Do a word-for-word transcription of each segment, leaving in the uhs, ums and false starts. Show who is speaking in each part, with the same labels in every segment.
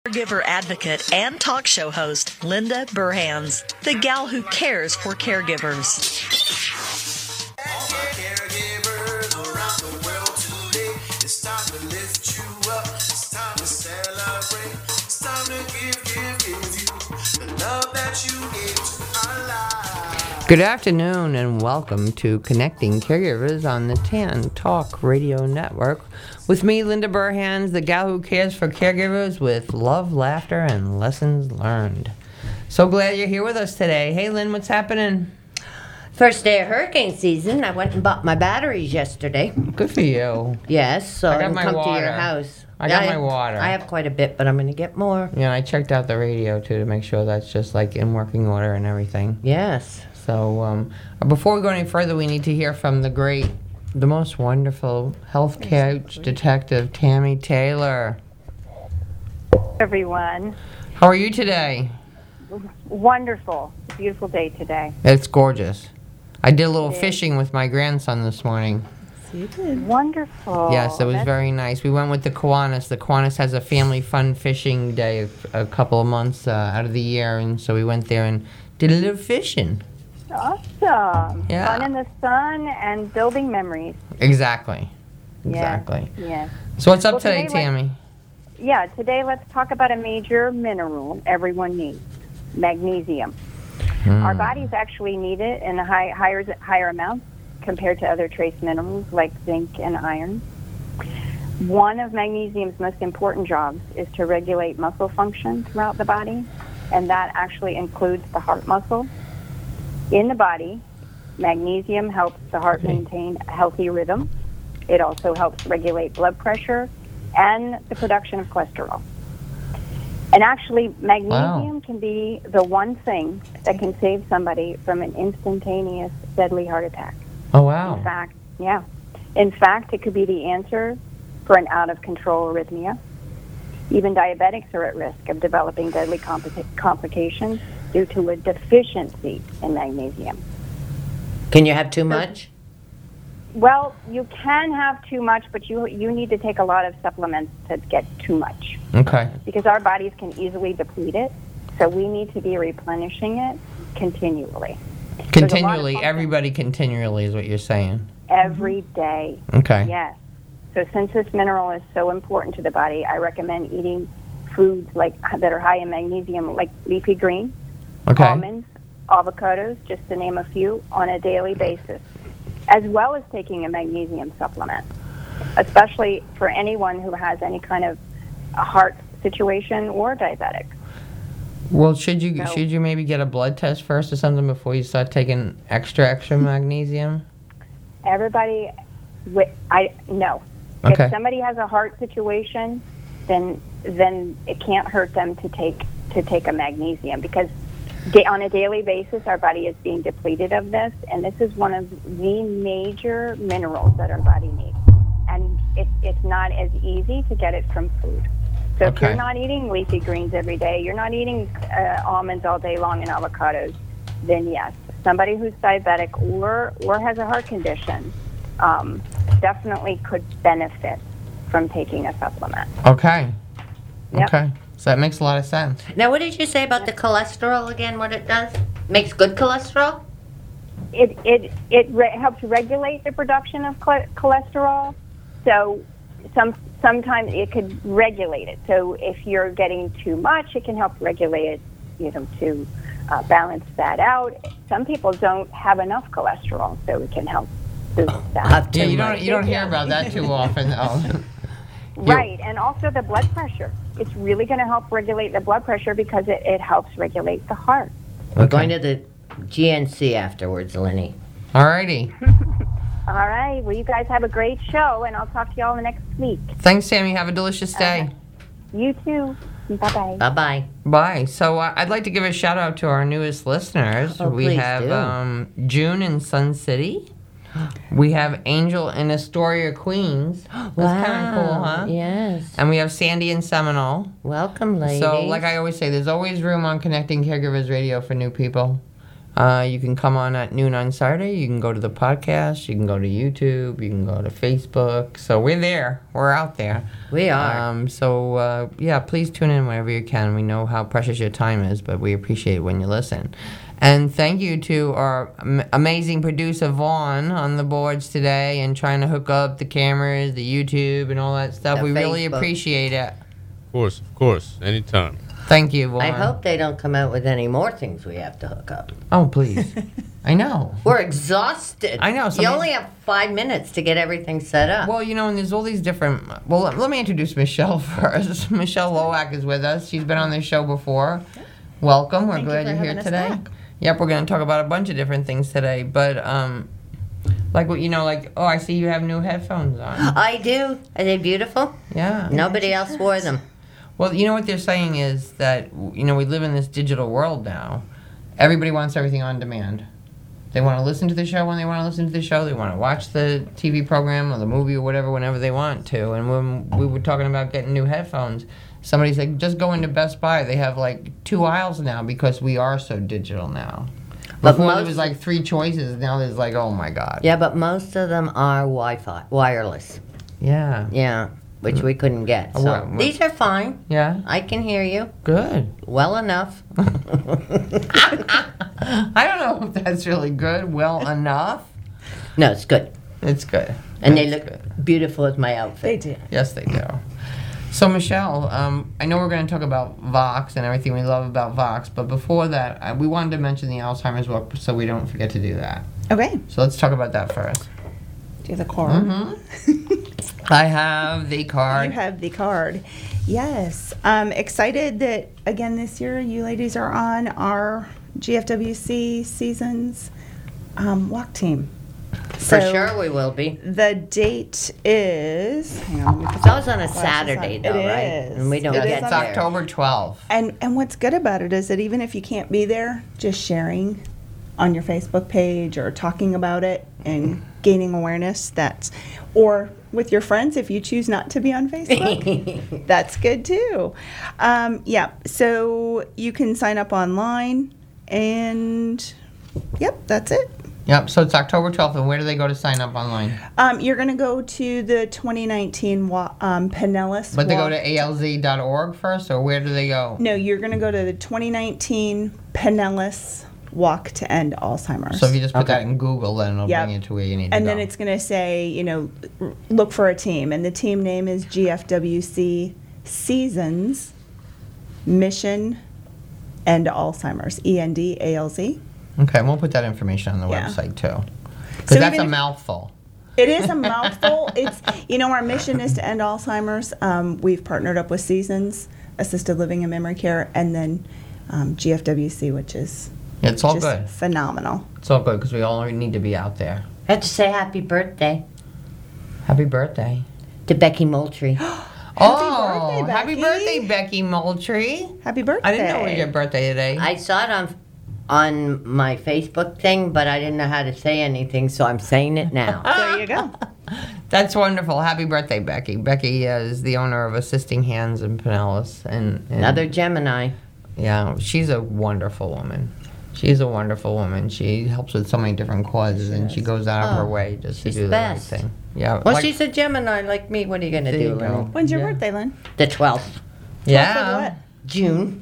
Speaker 1: Caregiver advocate and talk show host Linda Burhans, the gal who cares for caregivers.
Speaker 2: Caregivers around the world today, it's time to lift you up, it's time to celebrate, it's time to give, give, give you the love that you gave to our lives.
Speaker 3: Good afternoon and welcome to Connecting Caregivers on the Tan Talk Radio Network with me, Linda Burhans, the gal who cares for caregivers with love, laughter, and lessons learned. So glad you're here with us today. Hey, Lynn, what's happening?
Speaker 4: First day of hurricane season. I went and bought my batteries yesterday.
Speaker 3: Good for you.
Speaker 4: Yes, so
Speaker 3: I
Speaker 4: I,
Speaker 3: got
Speaker 4: can
Speaker 3: my
Speaker 4: come
Speaker 3: water.
Speaker 4: to your house.
Speaker 3: I got
Speaker 4: Yeah,
Speaker 3: my water.
Speaker 4: I have quite a bit, but I'm going to get more.
Speaker 3: Yeah, I checked out the radio, too, to make sure that's just, like, in working order and everything.
Speaker 4: Yes.
Speaker 3: So, um, before we go any further, we need to hear from the great, the most wonderful health coach detective, Tammy Taylor.
Speaker 5: Everyone.
Speaker 3: How are you today?
Speaker 5: Wonderful. Beautiful day today.
Speaker 3: It's gorgeous. I did a little
Speaker 5: It is.
Speaker 3: fishing with my grandson this morning.
Speaker 5: Wonderful.
Speaker 3: Yes, it was
Speaker 5: That's-
Speaker 3: very nice. We went with the Kiwanis. The Kiwanis has a family fun fishing day a, a couple of months uh, out of the year, and so we went there and did a little fishing.
Speaker 5: Awesome.
Speaker 3: Yeah.
Speaker 5: Fun in the sun and building memories.
Speaker 3: Exactly.
Speaker 5: Yes.
Speaker 3: Exactly.
Speaker 5: Yes.
Speaker 3: So what's up
Speaker 5: Well,
Speaker 3: today,
Speaker 5: today, let's-
Speaker 3: Tammy?
Speaker 5: Yeah, today let's talk about a major mineral everyone needs, magnesium.
Speaker 3: Mm.
Speaker 5: Our bodies actually need it in a high, higher, higher amounts compared to other trace minerals like zinc and iron. One of magnesium's most important jobs is to regulate muscle function throughout the body, and that actually includes the heart muscle. In the body, magnesium helps the heart
Speaker 3: Okay.
Speaker 5: maintain a healthy rhythm. It also helps regulate blood pressure and the production of cholesterol. And actually, magnesium
Speaker 3: Wow.
Speaker 5: can be the one thing that can save somebody from an instantaneous deadly heart attack.
Speaker 3: Oh, wow.
Speaker 5: In fact, yeah. In fact, it could be the answer for an out-of-control arrhythmia. Even diabetics are at risk of developing deadly compli- complications due to a deficiency in magnesium.
Speaker 4: Can you have too much?
Speaker 5: Well, you can have too much, but you you need to take a lot of supplements to get too much
Speaker 3: Okay.
Speaker 5: because our bodies can easily deplete it. So we need to be replenishing it continually.
Speaker 3: Continually,
Speaker 5: function.
Speaker 3: everybody continually is what you're saying.
Speaker 5: Every day.
Speaker 3: Okay.
Speaker 5: Yes. So since this mineral is so important to the body, I recommend eating foods like that are high in magnesium, like leafy greens,
Speaker 3: Okay.
Speaker 5: almonds, avocados, just to name a few, on a daily basis, as well as taking a magnesium supplement, especially for anyone who has any kind of a heart situation or diabetic.
Speaker 3: Well, should you
Speaker 5: No.
Speaker 3: should you maybe get a blood test first or something before you start taking extra extra magnesium?
Speaker 5: Everybody, wi- I no.
Speaker 3: Okay.
Speaker 5: If somebody has a heart situation, then then it can't hurt them to take to take a magnesium because da- on a daily basis our body is being depleted of this, and this is one of the major minerals that our body needs, and it, it's not as easy to get it from food. So if
Speaker 3: Okay.
Speaker 5: you're not eating leafy greens every day, you're not eating uh, almonds all day long and avocados, then yes, somebody who's diabetic or or has a heart condition um, definitely could benefit from taking a supplement.
Speaker 3: Okay.
Speaker 5: Yep.
Speaker 3: Okay. So that makes a lot of sense.
Speaker 4: Now, what did you say about the cholesterol again, what it does? Makes good cholesterol?
Speaker 5: It it it re- helps regulate the production of chole- cholesterol. So some sometimes it could regulate it. So if you're getting too much, it can help regulate it, you know, to uh, balance that out. Some people don't have enough cholesterol, so it can help boost that.
Speaker 4: Have
Speaker 3: Yeah,
Speaker 4: too
Speaker 3: you
Speaker 4: much.
Speaker 3: don't you don't hear about that too often, though.
Speaker 5: Right, and also the blood pressure. It's really going to help regulate the blood pressure because it, it helps regulate the heart.
Speaker 4: We're going to the G N C afterwards, Lenny.
Speaker 3: Alrighty.
Speaker 5: All right, well, you guys have a great show, and I'll talk to you all next week.
Speaker 3: Thanks, Sammy. Have a delicious day.
Speaker 5: Okay. You too. Bye-bye.
Speaker 4: Bye-bye.
Speaker 3: Bye. So uh, I'd like to give a shout out to our newest listeners.
Speaker 4: Oh,
Speaker 3: we
Speaker 4: please
Speaker 3: have
Speaker 4: do.
Speaker 3: um, June in Sun City. We have Angel in Astoria, Queens. That's kind of cool, huh?
Speaker 4: Yes.
Speaker 3: And we have Sandy in Seminole.
Speaker 4: Welcome, ladies.
Speaker 3: So, like I always say, there's always room on Connecting Caregivers Radio for new people. Uh, you can come on at noon on Saturday. You can go to the podcast. You can go to YouTube. You can go to Facebook. So we're there. We're out there.
Speaker 4: We are.
Speaker 3: Um, so, uh, yeah, please tune in whenever you can. We know how precious your time is, but we appreciate it when you listen. And thank you to our am- amazing producer, Vaughn, on the boards today and trying to hook up the cameras, the YouTube, and all that stuff.
Speaker 4: The
Speaker 3: we really
Speaker 4: Facebook.
Speaker 3: appreciate it.
Speaker 6: Of course, of course. Anytime.
Speaker 3: Thank you, Vaughn.
Speaker 4: I hope they don't come out with any more things we have to hook up.
Speaker 3: Oh, please. I know.
Speaker 4: We're exhausted.
Speaker 3: I know,
Speaker 4: You
Speaker 3: somebody's-
Speaker 4: only have five minutes to get everything set up.
Speaker 3: Well, you know, and there's all these different. Well, let, let me introduce Michelle first. Michelle Loak is with us. She's been on this show before. Welcome. We're
Speaker 7: Thank you
Speaker 3: glad
Speaker 7: for
Speaker 3: you're here
Speaker 7: having us
Speaker 3: today.
Speaker 7: back.
Speaker 3: Yep, we're going to talk about a bunch of different things today. But, um, like, what you know, like, oh, I see you have new headphones on.
Speaker 4: I do. Are they beautiful?
Speaker 3: Yeah.
Speaker 4: Nobody else wore them.
Speaker 3: Well, you know what they're saying is that, you know, we live in this digital world now. Everybody wants everything on demand. They want to listen to the show when they want to listen to the show. They want to watch the T V program or the movie or whatever whenever they want to. And when we were talking about getting new headphones, somebody said, just go into Best Buy. They have like two aisles now because we are so digital now.
Speaker 4: But
Speaker 3: Before there
Speaker 4: most-
Speaker 3: was like three choices. Now there's like, oh my God.
Speaker 4: Yeah, but most of them are Wi-Fi, wireless.
Speaker 3: Yeah.
Speaker 4: Yeah, which we couldn't get.
Speaker 3: Oh,
Speaker 4: So
Speaker 3: what- what-
Speaker 4: these are fine.
Speaker 3: Yeah.
Speaker 4: I can hear you
Speaker 3: Good.
Speaker 4: well enough.
Speaker 3: I don't know if that's really good. Well enough.
Speaker 4: No, it's good.
Speaker 3: It's good.
Speaker 4: And they
Speaker 3: It's
Speaker 4: look
Speaker 3: good.
Speaker 4: beautiful with my
Speaker 7: They
Speaker 4: outfit.
Speaker 7: do.
Speaker 3: Yes, they do. So, Michelle, um, I know we're going to talk about Vox and everything we love about Vox, but before that, I, we wanted to mention the Alzheimer's book so we don't forget to do that.
Speaker 7: Okay.
Speaker 3: So let's talk about that first.
Speaker 7: Do the card.
Speaker 3: Mm-hmm. I have the card.
Speaker 7: You have the card. Yes. I'm excited that, again, this year you ladies are on our G F W C Seasons um, walk team.
Speaker 4: For
Speaker 7: So
Speaker 4: sure we will be.
Speaker 7: The date is. Hang on, let me put
Speaker 4: It's always on a
Speaker 7: glasses
Speaker 4: Saturday,
Speaker 7: on.
Speaker 4: though,
Speaker 7: It
Speaker 4: right?
Speaker 7: is.
Speaker 4: And we don't
Speaker 3: Yeah,
Speaker 7: It is
Speaker 4: get
Speaker 3: it's
Speaker 7: on-
Speaker 4: there.
Speaker 3: October twelfth.
Speaker 7: And and what's good about it is that even if you can't be there, just sharing on your Facebook page or talking about it and gaining awareness, that's, or with your friends if you choose not to be on Facebook, that's good too. Um, yeah, so you can sign up online and yep, that's it.
Speaker 3: Yep, so it's October twelfth, and where do they go to sign up online?
Speaker 7: Um, you're going to go to the twenty nineteen wa- um, Pinellas
Speaker 3: But they go
Speaker 7: Walk-
Speaker 3: to A L Z dot org first, or where do they go?
Speaker 7: No, you're going to go to the twenty nineteen Pinellas Walk to End Alzheimer's.
Speaker 3: So if you just put
Speaker 4: Okay.
Speaker 3: that in Google, then it'll
Speaker 7: Yep.
Speaker 3: bring you to where you need to
Speaker 7: And
Speaker 3: go.
Speaker 7: then it's going to say, you know, r- look for a team. And the team name is G F W C Seasons Mission End Alzheimer's. E N D A L Z.
Speaker 3: Okay, we'll put that information on the
Speaker 7: Yeah.
Speaker 3: website too. Because
Speaker 7: So
Speaker 3: that's
Speaker 7: even
Speaker 3: a
Speaker 7: if-
Speaker 3: mouthful.
Speaker 7: It is a mouthful. It's, you know, our mission is to end Alzheimer's. Um, we've partnered up with Seasons, Assisted Living and Memory Care, and then um, G F W C, which is
Speaker 3: Yeah, it's all
Speaker 7: just
Speaker 3: good.
Speaker 7: phenomenal.
Speaker 3: It's all good because we all need to be out there.
Speaker 4: I have to say happy birthday
Speaker 3: Happy birthday.
Speaker 4: to Becky Moultrie.
Speaker 3: oh,
Speaker 7: birthday,
Speaker 3: happy
Speaker 7: Becky.
Speaker 3: birthday, Becky Moultrie.
Speaker 7: Happy birthday.
Speaker 3: I didn't know it was your birthday today.
Speaker 4: I saw it on on my Facebook thing, but I didn't know how to say anything, so I'm saying it now.
Speaker 7: There you go.
Speaker 3: That's wonderful. Happy birthday, Becky. Becky uh, is the owner of Assisting Hands in Pinellas. And, and
Speaker 4: Another Gemini.
Speaker 3: Yeah, she's a wonderful woman. She's a wonderful woman. She helps with so many different causes, and she goes out of her
Speaker 4: Oh,
Speaker 3: way just to
Speaker 4: she's
Speaker 3: do
Speaker 4: the
Speaker 3: the
Speaker 4: best.
Speaker 3: right thing. Yeah,
Speaker 4: Well,
Speaker 3: like-
Speaker 4: she's a Gemini like me. What are you going to
Speaker 3: There
Speaker 4: do,
Speaker 3: you go.
Speaker 4: Lynn?
Speaker 7: When's your
Speaker 3: Yeah.
Speaker 7: birthday, Lynn?
Speaker 4: The twelfth.
Speaker 3: yeah.
Speaker 7: What?
Speaker 4: June.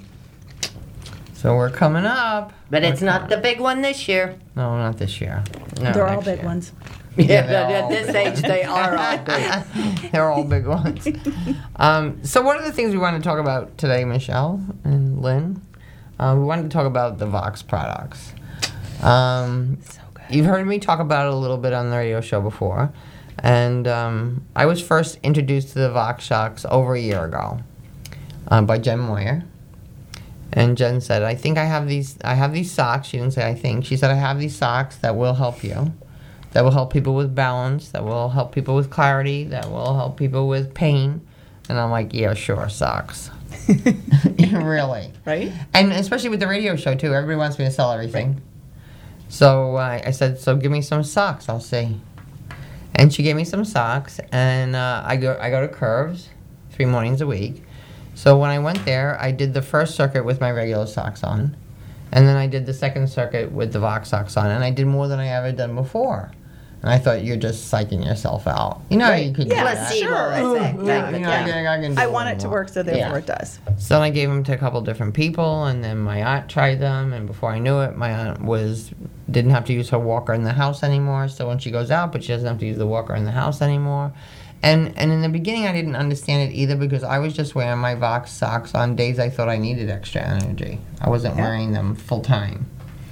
Speaker 3: So we're coming up.
Speaker 4: But it's
Speaker 3: We're
Speaker 4: not
Speaker 3: coming
Speaker 4: the
Speaker 3: up.
Speaker 4: big one this year.
Speaker 3: No, not this year. No,
Speaker 7: They're all
Speaker 3: next
Speaker 7: big
Speaker 3: year.
Speaker 7: ones.
Speaker 4: Yeah,
Speaker 3: they're
Speaker 4: but
Speaker 3: all
Speaker 4: at this
Speaker 3: big
Speaker 4: age, they are all big.
Speaker 3: They're all big ones. um, so one of the things we want to talk about today, Michelle and Lynn, uh, we wanted to talk about the Vox products. Um,
Speaker 7: So good.
Speaker 3: You've heard me talk about it a little bit on the radio show before, and um, I was first introduced to the Vox Shocks over a year ago uh, by Jen Moyer. And Jen said, "I think I have these. I have these socks." She didn't say "I think." She said, "I have these socks that will help you, that will help people with balance, that will help people with clarity, that will help people with pain." And I'm like, "Yeah, sure, socks." Really.
Speaker 7: Right?
Speaker 3: And especially with the radio show too, everybody wants me to sell everything. So uh, I said, "So give me some socks, I'll see." And she gave me some socks, and uh, I go I go to Curves three mornings a week. So when I went there, I did the first circuit with my regular socks on, And then I did the second circuit with the Voxox on, and I did more than I ever done before. And I thought, you're just psyching yourself out. You know, you could
Speaker 7: Yeah,
Speaker 3: do that.
Speaker 4: Placebo
Speaker 7: sure.
Speaker 4: effect.
Speaker 3: Yeah,
Speaker 4: type
Speaker 3: you
Speaker 4: of
Speaker 3: know,
Speaker 4: thing.
Speaker 3: I, can- I, can do
Speaker 7: I
Speaker 3: a
Speaker 7: want
Speaker 3: little
Speaker 7: it to
Speaker 3: more.
Speaker 7: work, so therefore
Speaker 4: Yeah.
Speaker 7: it does.
Speaker 3: So then I gave them to a couple different people, and then my aunt tried them, and before I knew it, my aunt was didn't have to use her walker in the house anymore. So when she goes out, but she doesn't have to use the walker in the house anymore. And and in the beginning, I didn't understand it either because I was just wearing my Vox socks on days I thought I needed extra energy. I wasn't
Speaker 7: Yeah.
Speaker 3: wearing them full time.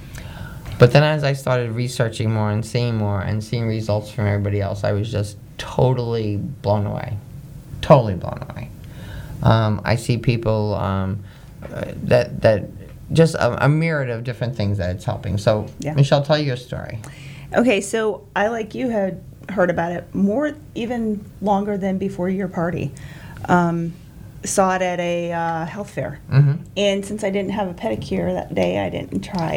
Speaker 3: But then as I started researching more and seeing more and seeing results from everybody else, I was just totally blown away. Totally blown away. Um, I see people um, uh, that that just a, a myriad of different things that it's helping. So,
Speaker 7: Yeah.
Speaker 3: Michelle, tell your story.
Speaker 7: Okay, so I, like you, had heard about it more, even longer than before your party. Um, saw it at a uh, health fair.
Speaker 3: Mm-hmm.
Speaker 7: And since I didn't have a pedicure that day, I didn't try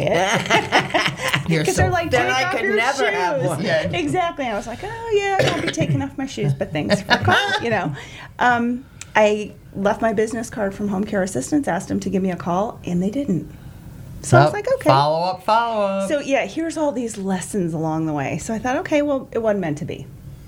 Speaker 7: it.
Speaker 3: You're
Speaker 7: Because
Speaker 3: so
Speaker 7: they're like,
Speaker 4: Then
Speaker 7: take
Speaker 4: I
Speaker 7: off
Speaker 4: could
Speaker 7: your
Speaker 4: never
Speaker 7: shoes.
Speaker 4: have one.
Speaker 3: Yeah.
Speaker 7: Exactly. I was like, oh yeah, I'll be taking off my shoes, but thanks for calling. You know, um, I left my business card from Home Care Assistance, asked them to give me a call, and they didn't. So I was like, okay.
Speaker 3: Follow up, follow up.
Speaker 7: So yeah, here's all these lessons along the way. So I thought, okay, well, it wasn't meant to be.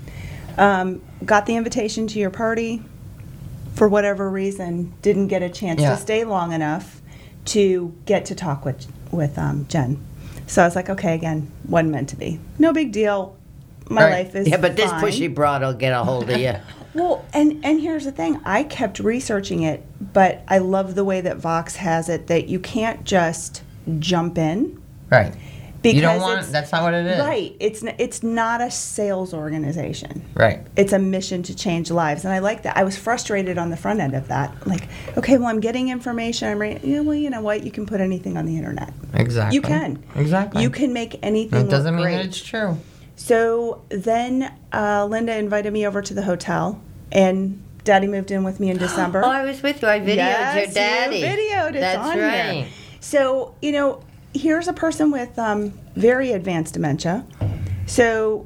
Speaker 7: Um, got the invitation to your party. For whatever reason, didn't get a chance
Speaker 3: Yeah.
Speaker 7: to stay long enough to get to talk with with um, Jen. So I was like, okay, again, wasn't meant to be. No big deal. My
Speaker 3: Right.
Speaker 7: life is
Speaker 4: Yeah, but this
Speaker 7: fine.
Speaker 4: pushy broad will get a hold of you.
Speaker 7: Well, and and here's the thing. I kept researching it, but I love the way that Vox has it that you can't just jump in.
Speaker 3: right.
Speaker 7: Because
Speaker 3: You don't want.
Speaker 7: it's,
Speaker 3: That's not what it is.
Speaker 7: Right. It's n- it's not a sales organization.
Speaker 3: Right.
Speaker 7: It's a mission to change lives, and I like that. I was frustrated on the front end of that. Like, okay, well, I'm getting information. I'm ready. Yeah, well, you know what? You can put anything on the internet.
Speaker 3: Exactly.
Speaker 7: You can.
Speaker 3: Exactly.
Speaker 7: You can make anything.
Speaker 3: It doesn't
Speaker 7: look
Speaker 3: mean
Speaker 7: great.
Speaker 3: that it's true.
Speaker 7: So then uh, Linda invited me over to the hotel, and Daddy moved in with me in December.
Speaker 4: Oh, I was with you. I videoed
Speaker 7: yes,
Speaker 4: your daddy.
Speaker 7: You videoed. It's
Speaker 4: That's
Speaker 7: on
Speaker 4: right.
Speaker 7: here. So, you know, here's a person with um, very advanced dementia. So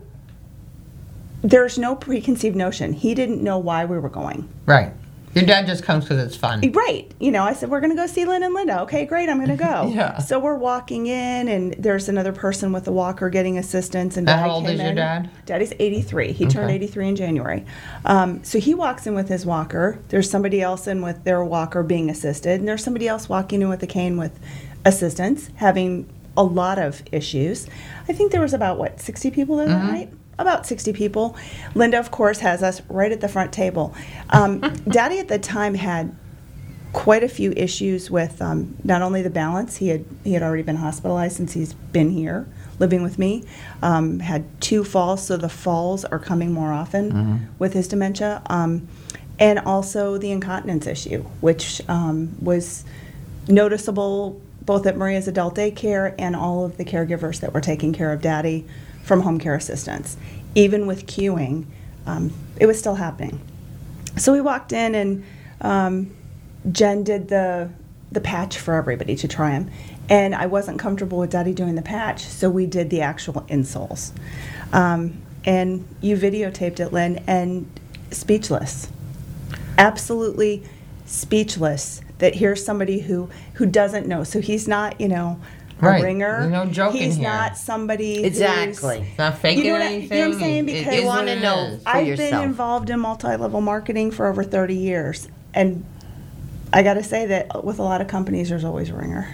Speaker 7: there's no preconceived notion. He didn't know why we were going.
Speaker 3: Right. Your dad just comes because it's fun.
Speaker 7: Right. You know, I said, we're going to go see Lynn and Linda. Okay, great. I'm going to go.
Speaker 3: Yeah.
Speaker 7: So we're walking in, and there's another person with a walker getting assistance. And
Speaker 3: And
Speaker 7: Daddy
Speaker 3: how old
Speaker 7: came
Speaker 3: is your
Speaker 7: in.
Speaker 3: dad?
Speaker 7: Daddy's eighty-three. He turned
Speaker 3: Okay.
Speaker 7: eighty-three in January. Um, so he walks in with his walker. There's somebody else in with their walker being assisted. And there's somebody else walking in with a cane with assistance, having a lot of issues. I think there was about, what, sixty people there that night? About sixty people. Linda, of course, has us right at the front table. Um, Daddy at the time had quite a few issues with um, not only the balance. He had he had already been hospitalized since he's been here living with me. Um, had two falls, so the falls are coming more often with his dementia. Um, and also the incontinence issue, which um, was noticeable both at Maria's adult daycare and all of the caregivers that were taking care of Daddy from Home Care Assistance. Even with queuing, um, it was still happening. So we walked in, and um, Jen did the the patch for everybody to try him. And I wasn't comfortable with Daddy doing the patch, so we did the actual insoles. Um, and you videotaped it, Lynn, and speechless. Absolutely speechless that here's somebody who, who doesn't know. So he's not, you know, a
Speaker 3: Right.
Speaker 7: ringer.
Speaker 3: There's no joke in
Speaker 7: He's
Speaker 3: here.
Speaker 7: not somebody
Speaker 4: Exactly.
Speaker 7: who's...
Speaker 3: It's not faking
Speaker 7: You know what I- you
Speaker 3: anything.
Speaker 7: know what I'm saying?
Speaker 3: It- it
Speaker 7: Because-
Speaker 3: is
Speaker 7: You
Speaker 3: what
Speaker 4: wanna
Speaker 3: it
Speaker 4: know.
Speaker 3: is.
Speaker 4: For
Speaker 7: I've
Speaker 4: yourself.
Speaker 7: been involved in multi-level marketing for over thirty years, and I got to say that with a lot of companies, there's always a ringer.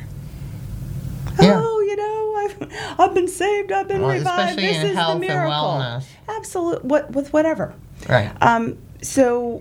Speaker 3: Yeah.
Speaker 7: Oh, you know, I've I've been saved, I've been
Speaker 3: Well,
Speaker 7: revived.
Speaker 3: especially
Speaker 7: This
Speaker 3: in
Speaker 7: is
Speaker 3: health
Speaker 7: the
Speaker 3: and
Speaker 7: miracle.
Speaker 3: wellness.
Speaker 7: Absolute, what with whatever.
Speaker 3: Right.
Speaker 7: Um, so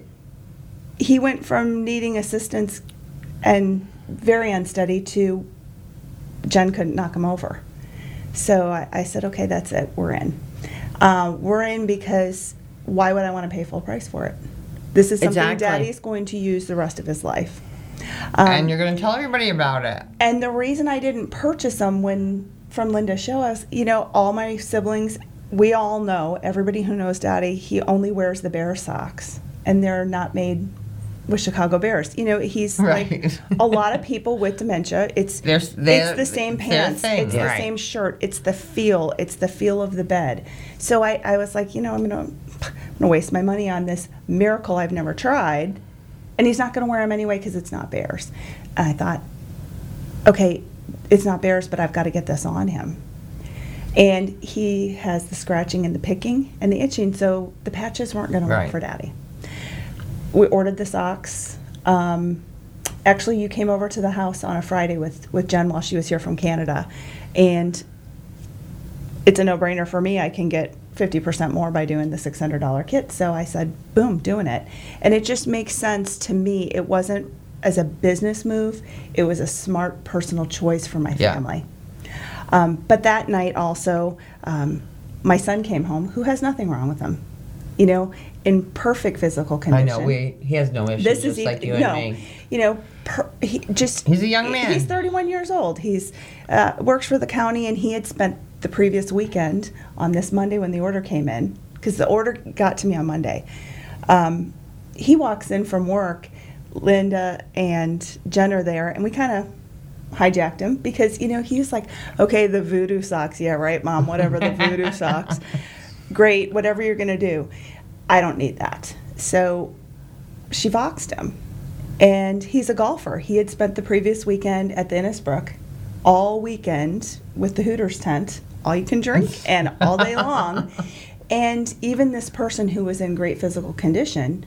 Speaker 7: he went from needing assistance and very unsteady to Jen couldn't knock him over. So I, I said, okay, that's it. We're in. Uh, we're in because why would I want to pay full price for it? This is something
Speaker 4: Exactly.
Speaker 7: Daddy's going to use the rest of his life. Um,
Speaker 3: and you're going to tell everybody about it.
Speaker 7: and the reason I didn't purchase them when from Linda's show is, you know, all my siblings, we all know, everybody who knows Daddy, he only wears the bear socks, and they're not made with Chicago Bears. You know, he's
Speaker 3: Right.
Speaker 7: like a lot of people with dementia. It's
Speaker 3: They're- they're-
Speaker 7: it's the same
Speaker 3: they're
Speaker 7: pants,
Speaker 3: thing,
Speaker 7: it's the
Speaker 3: right.
Speaker 7: same shirt, it's the feel, it's the feel of the bed. So I, I was like, you know, I'm gonna I'm gonna waste my money on this miracle I've never tried, and he's not gonna wear them anyway because it's not Bears. And I thought, okay, it's not Bear's, but I've got to get this on him. And he has the scratching and the picking and the itching, so the patches weren't going to
Speaker 3: Right.
Speaker 7: work for Daddy. We ordered the socks. Um, actually, you came over to the house on a Friday with, with Jen while she was here from Canada, and it's a no-brainer for me. I can get fifty percent more by doing the six hundred dollars kit, so I said, boom, doing it. And it just makes sense to me. It wasn't as a business move. It was a smart personal choice for my
Speaker 3: Yeah.
Speaker 7: family. Um, but that night also, um, my son came home, who has nothing wrong with him, you know, in perfect physical
Speaker 3: I
Speaker 7: condition.
Speaker 3: know, we, he has no issues,
Speaker 7: This
Speaker 3: just
Speaker 7: is
Speaker 3: like
Speaker 7: e-
Speaker 3: you
Speaker 7: no,
Speaker 3: and me.
Speaker 7: you know, per, he just
Speaker 3: He's a young man.
Speaker 7: He's thirty-one years old. He's uh, works for the county, and he had spent the previous weekend on this Monday when the order came in, because the order got to me on Monday. Um, he walks in from work. Linda and Jen are there, and we kind of hijacked him because, you know, he was like, okay, the voodoo socks. Yeah, right, Mom, whatever, the voodoo socks. Great, whatever you're going to do. I don't need that. So she voxed him. And he's a golfer. He had spent the previous weekend at the Innisbrook all weekend with the Hooters tent, all you can drink, and all day long. And even this person who was in great physical condition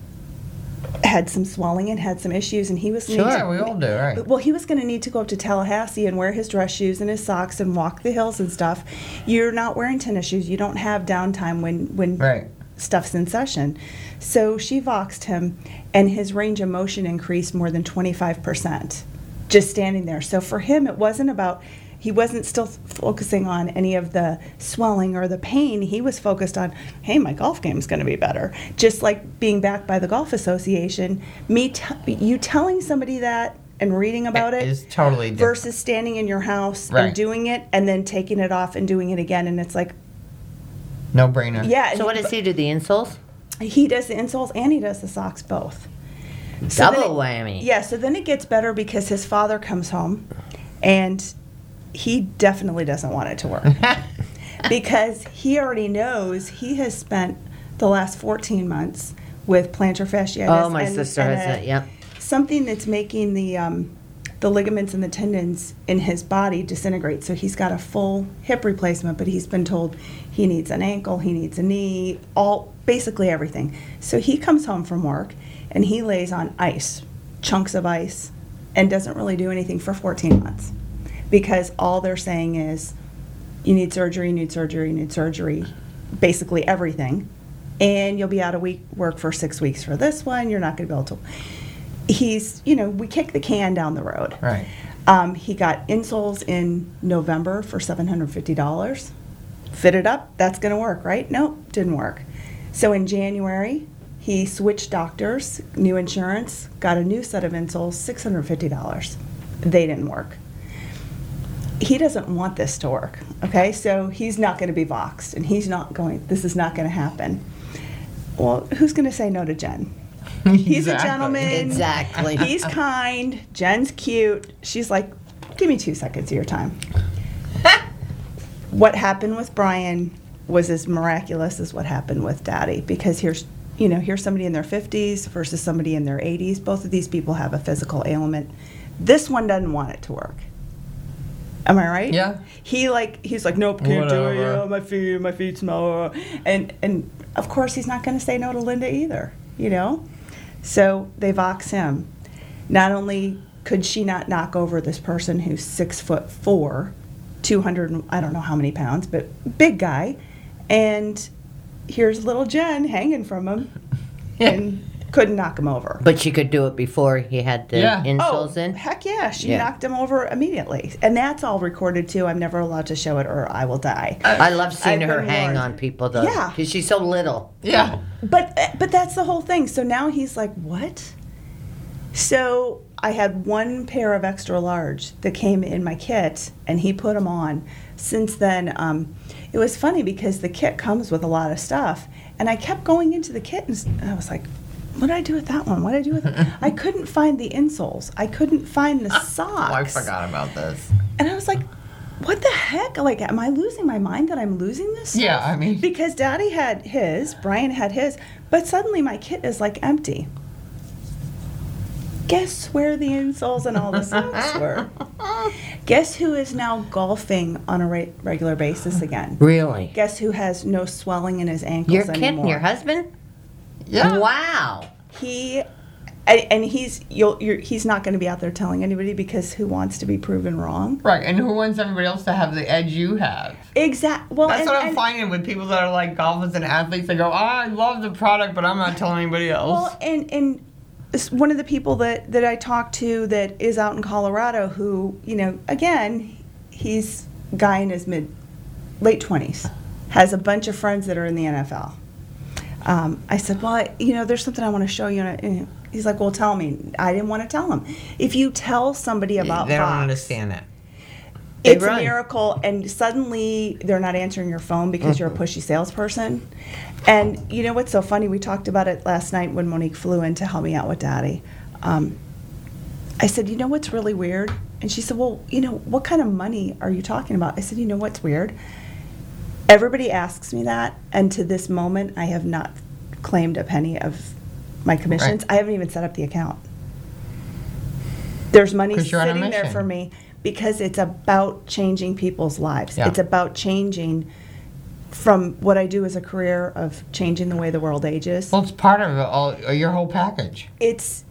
Speaker 7: had some swelling and had some issues, and he was
Speaker 3: Sure,
Speaker 7: need to-
Speaker 3: we all do, right.
Speaker 7: Well, he was going to need to go up to Tallahassee and wear his dress shoes and his socks and walk the hills and stuff. You're not wearing tennis shoes. You don't have downtime when when
Speaker 3: Right.
Speaker 7: stuff's in session. So she voxed him, and his range of motion increased more than twenty-five percent just standing there. So for him, it wasn't about, he wasn't still focusing on any of the swelling or the pain. He was focused on, hey, my golf game's going to be better. Just like being backed by the Golf Association, me, t- you telling somebody that and reading about it
Speaker 3: Is totally different.
Speaker 7: versus standing in your house
Speaker 3: Right.
Speaker 7: and doing it and then taking it off and doing it again. And it's like,
Speaker 3: No brainer.
Speaker 7: yeah.
Speaker 4: So what does he do? The insoles?
Speaker 7: He does the insoles and he does the socks both. So then
Speaker 4: Double
Speaker 7: it-
Speaker 4: whammy.
Speaker 7: Yeah, so then it gets better because his father comes home and he definitely doesn't want it to work. Because he already knows he has spent the last fourteen months with plantar fasciitis.
Speaker 4: Oh, my
Speaker 7: and-
Speaker 4: sister
Speaker 7: and
Speaker 4: has
Speaker 7: a-
Speaker 4: it, yep.
Speaker 7: Something that's making the um, the ligaments and the tendons in his body disintegrate. So he's got a full hip replacement, but he's been told he needs an ankle, he needs a knee, all basically everything. So he comes home from work and he lays on ice, chunks of ice, and doesn't really do anything for fourteen months. Because all they're saying is, you need surgery, you need surgery, you need surgery, basically everything. And you'll be out of week work for six weeks for this one. You're not going to be able to. He's, you know, we kick the can down the road.
Speaker 3: Right.
Speaker 7: Um, he got insoles in November for seven hundred fifty dollars. Fitted up, that's going to work, right? Nope, didn't work. So in January, he switched doctors, new insurance, got a new set of insoles, six hundred fifty dollars. They didn't work. He doesn't want this to work, okay? So he's not going to be voxed, and he's not going, this is not going to happen. Well, who's going to say no to Jen? He's a
Speaker 3: Exactly.
Speaker 7: gentleman.
Speaker 4: Exactly.
Speaker 7: He's kind. Jen's cute. She's like, give me two seconds of your time. What happened with Brian was as miraculous as what happened with Daddy, because here's, you know, here's somebody in their fifties versus somebody in their eighties. Both of these people have a physical ailment. This one doesn't want it to work. Am I right?
Speaker 3: Yeah.
Speaker 7: He like he's like, nope, can't do it.
Speaker 3: Whatever.
Speaker 7: Yeah, my feet, my feet smell. And and of course he's not going to say no to Linda either. You know, so they vox him. Not only could she not knock over this person who's six foot four, two hundred, and I don't know how many pounds, but big guy, and here's little Jen hanging from him, and couldn't knock him over.
Speaker 4: But she could do it before he had the
Speaker 3: Yeah.
Speaker 4: insoles
Speaker 7: Oh,
Speaker 4: in?
Speaker 7: heck yeah. She
Speaker 4: Yeah.
Speaker 7: knocked him over immediately. And that's all recorded too. I'm never allowed to show it or I will die.
Speaker 4: I love seeing
Speaker 7: I've
Speaker 4: her
Speaker 7: been
Speaker 4: hang
Speaker 7: warned.
Speaker 4: on people, though.
Speaker 7: Yeah.
Speaker 4: Because she's so little.
Speaker 3: Yeah.
Speaker 7: But but that's the whole thing. So now he's like, what? So I had one pair of extra large that came in my kit, and he put them on. Since then, um, it was funny because the kit comes with a lot of stuff, and I kept going into the kit, and s- and I was like, what did I do with that one? What did I do with it? I couldn't find the insoles. I couldn't find the socks.
Speaker 3: Oh, I forgot about this.
Speaker 7: And I was like, what the heck? Like, am I losing my mind that I'm losing this stuff?
Speaker 3: Yeah, I mean-
Speaker 7: Because Daddy had his, Brian had his, but suddenly my kit is like empty. Guess where the insoles and all the socks were? Guess who is now golfing on a re- regular basis again?
Speaker 4: Really?
Speaker 7: Guess who has no swelling in his ankles
Speaker 4: Your
Speaker 7: anymore?
Speaker 4: kid, your husband?
Speaker 3: Yeah.
Speaker 4: Wow.
Speaker 7: He and and he's you'll you're, he's not going to be out there telling anybody because who wants to be proven wrong?
Speaker 3: Right, and who wants everybody else to have the edge you have?
Speaker 7: Exactly. Well,
Speaker 3: That's
Speaker 7: and,
Speaker 3: what I'm
Speaker 7: and,
Speaker 3: finding with people that are like golfers and athletes. They go, oh, I love the product, but I'm not telling anybody else.
Speaker 7: Well, and and s- one of the people that that I talked to that is out in Colorado, who you know, again, he's a guy in his mid late twenties, has a bunch of friends that are in the N F L. Um, I said, well, I, you know, there's something I want to show you. And I- he's like, well, tell me. I didn't want to tell him. If you tell somebody about
Speaker 3: they don't
Speaker 7: Vox,
Speaker 3: understand that. They
Speaker 7: it's
Speaker 3: run.
Speaker 7: a miracle, and suddenly they're not answering your phone because you're a pushy salesperson. And you know what's so funny? We talked about it last night when Monique flew in to help me out with Daddy. Um, I said, you know what's really weird? And she said, well, you know, what kind of money are you talking about? I said, you know what's weird? Everybody asks me that, and to this moment, I have not claimed a penny of my commissions.
Speaker 3: Right.
Speaker 7: I haven't even set up the account. There's money
Speaker 3: 'Cause you're on a
Speaker 7: sitting there
Speaker 3: mission.
Speaker 7: for me because it's about changing people's lives.
Speaker 3: Yeah.
Speaker 7: It's about changing from what I do as a career of changing the way the world ages.
Speaker 3: Well, it's part of it all, your whole package.
Speaker 7: It's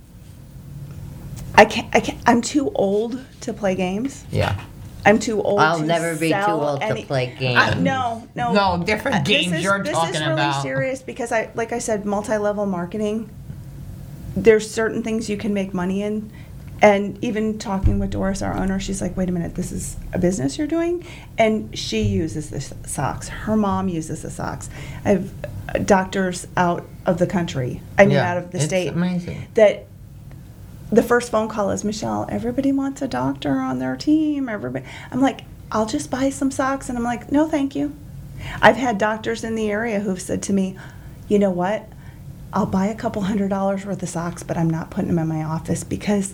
Speaker 7: I can't, I can't. I'm too old to play games.
Speaker 3: Yeah.
Speaker 7: I'm too old.
Speaker 4: I'll
Speaker 7: to
Speaker 4: never be too
Speaker 7: sell
Speaker 4: old to
Speaker 7: any-
Speaker 4: play games.
Speaker 7: I- no, no,
Speaker 3: No, different
Speaker 7: Uh,
Speaker 3: games
Speaker 7: this is,
Speaker 3: you're
Speaker 7: this
Speaker 3: talking
Speaker 7: is really
Speaker 3: about.
Speaker 7: serious because I, like I said, multi-level marketing. There's certain things you can make money in, and even talking with Doris, our owner, she's like, "Wait a minute, this is a business you're doing," and she uses the socks. Her mom uses the socks. I have uh, doctors out of the country. I mean,
Speaker 3: Yeah,
Speaker 7: out of the
Speaker 3: it's
Speaker 7: state.
Speaker 3: amazing.
Speaker 7: That the first phone call is, Michelle, everybody wants a doctor on their team. Everybody. I'm like, I'll just buy some socks. And I'm like, no, thank you. I've had doctors in the area who've said to me, you know what? I'll buy a couple hundred dollars worth of socks, but I'm not putting them in my office because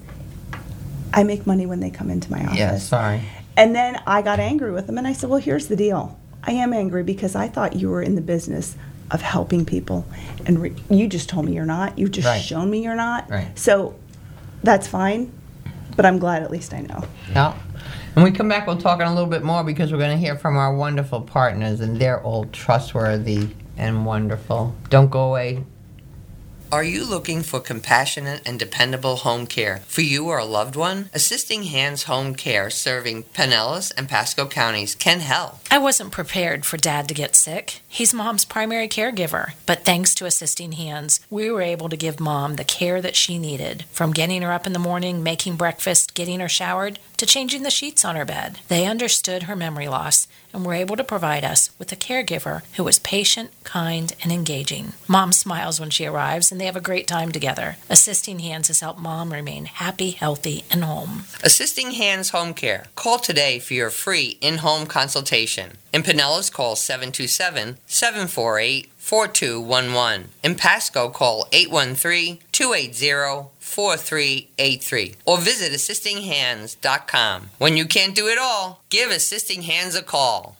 Speaker 7: I make money when they come into my office.
Speaker 3: Yeah, sorry.
Speaker 7: And then I got angry with them, and I said, well, here's the deal. I am angry because I thought you were in the business of helping people, and re- you just told me you're not. You've just
Speaker 3: Right.
Speaker 7: shown me you're not.
Speaker 3: Right.
Speaker 7: So that's fine, but I'm glad at least I know.
Speaker 3: Yeah. When we come back, we'll talk a little bit more because we're going to hear from our wonderful partners, and they're all trustworthy and wonderful. Don't go away. Are you looking for compassionate and dependable home care for you or a loved one? Assisting Hands Home Care, serving Pinellas and Pasco counties, can help.
Speaker 8: I wasn't prepared for Dad to get sick. He's Mom's primary caregiver. But thanks to Assisting Hands, we were able to give Mom the care that she needed. From getting her up in the morning, making breakfast, getting her showered, to changing the sheets on her bed. They understood her memory loss and were able to provide us with a caregiver who was patient, kind, and engaging. Mom smiles when she arrives, and they have a great time together. Assisting Hands has helped Mom remain happy, healthy, and home.
Speaker 3: Assisting Hands Home Care. Call today for your free in-home consultation. In Pinellas, call seven two seven, seven four eight, four two one one. In Pasco, call eight one three, two eight zero, four three eight three. Or visit assisting hands dot com. When you can't do it all, give Assisting Hands a call.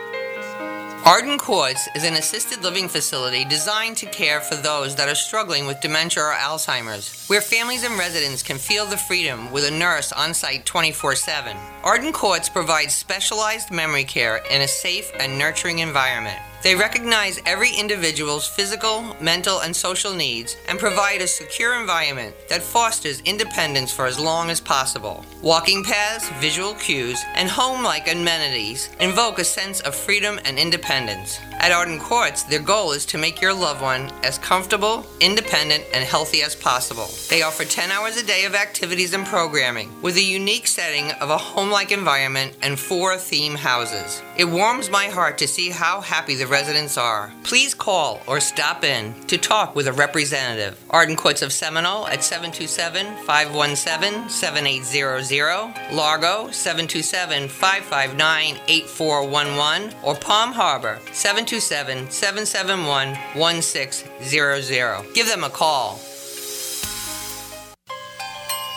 Speaker 3: Arden Courts is an assisted living facility designed to care for those that are struggling with dementia or Alzheimer's, where families and residents can feel the freedom with a nurse on site twenty-four seven. Arden Courts provides specialized memory care in a safe and nurturing environment. They recognize every individual's physical, mental, and social needs and provide a secure environment that fosters independence for as long as possible. Walking paths, visual cues, and home-like amenities invoke a sense of freedom and independence. At Arden Courts, their goal is to make your loved one as comfortable, independent, and healthy as possible. They offer ten hours a day of activities and programming, with a unique setting of a home-like environment and four theme houses. It warms my heart to see how happy the residents are. Please call or stop in to talk with a representative. Arden Courts of Seminole at seven two seven, five one seven, seven eight zero zero, Largo seven two seven, five five nine, eight four one one, or Palm Harbor seven two seven, seven seven one, one six zero zero. Give them a call.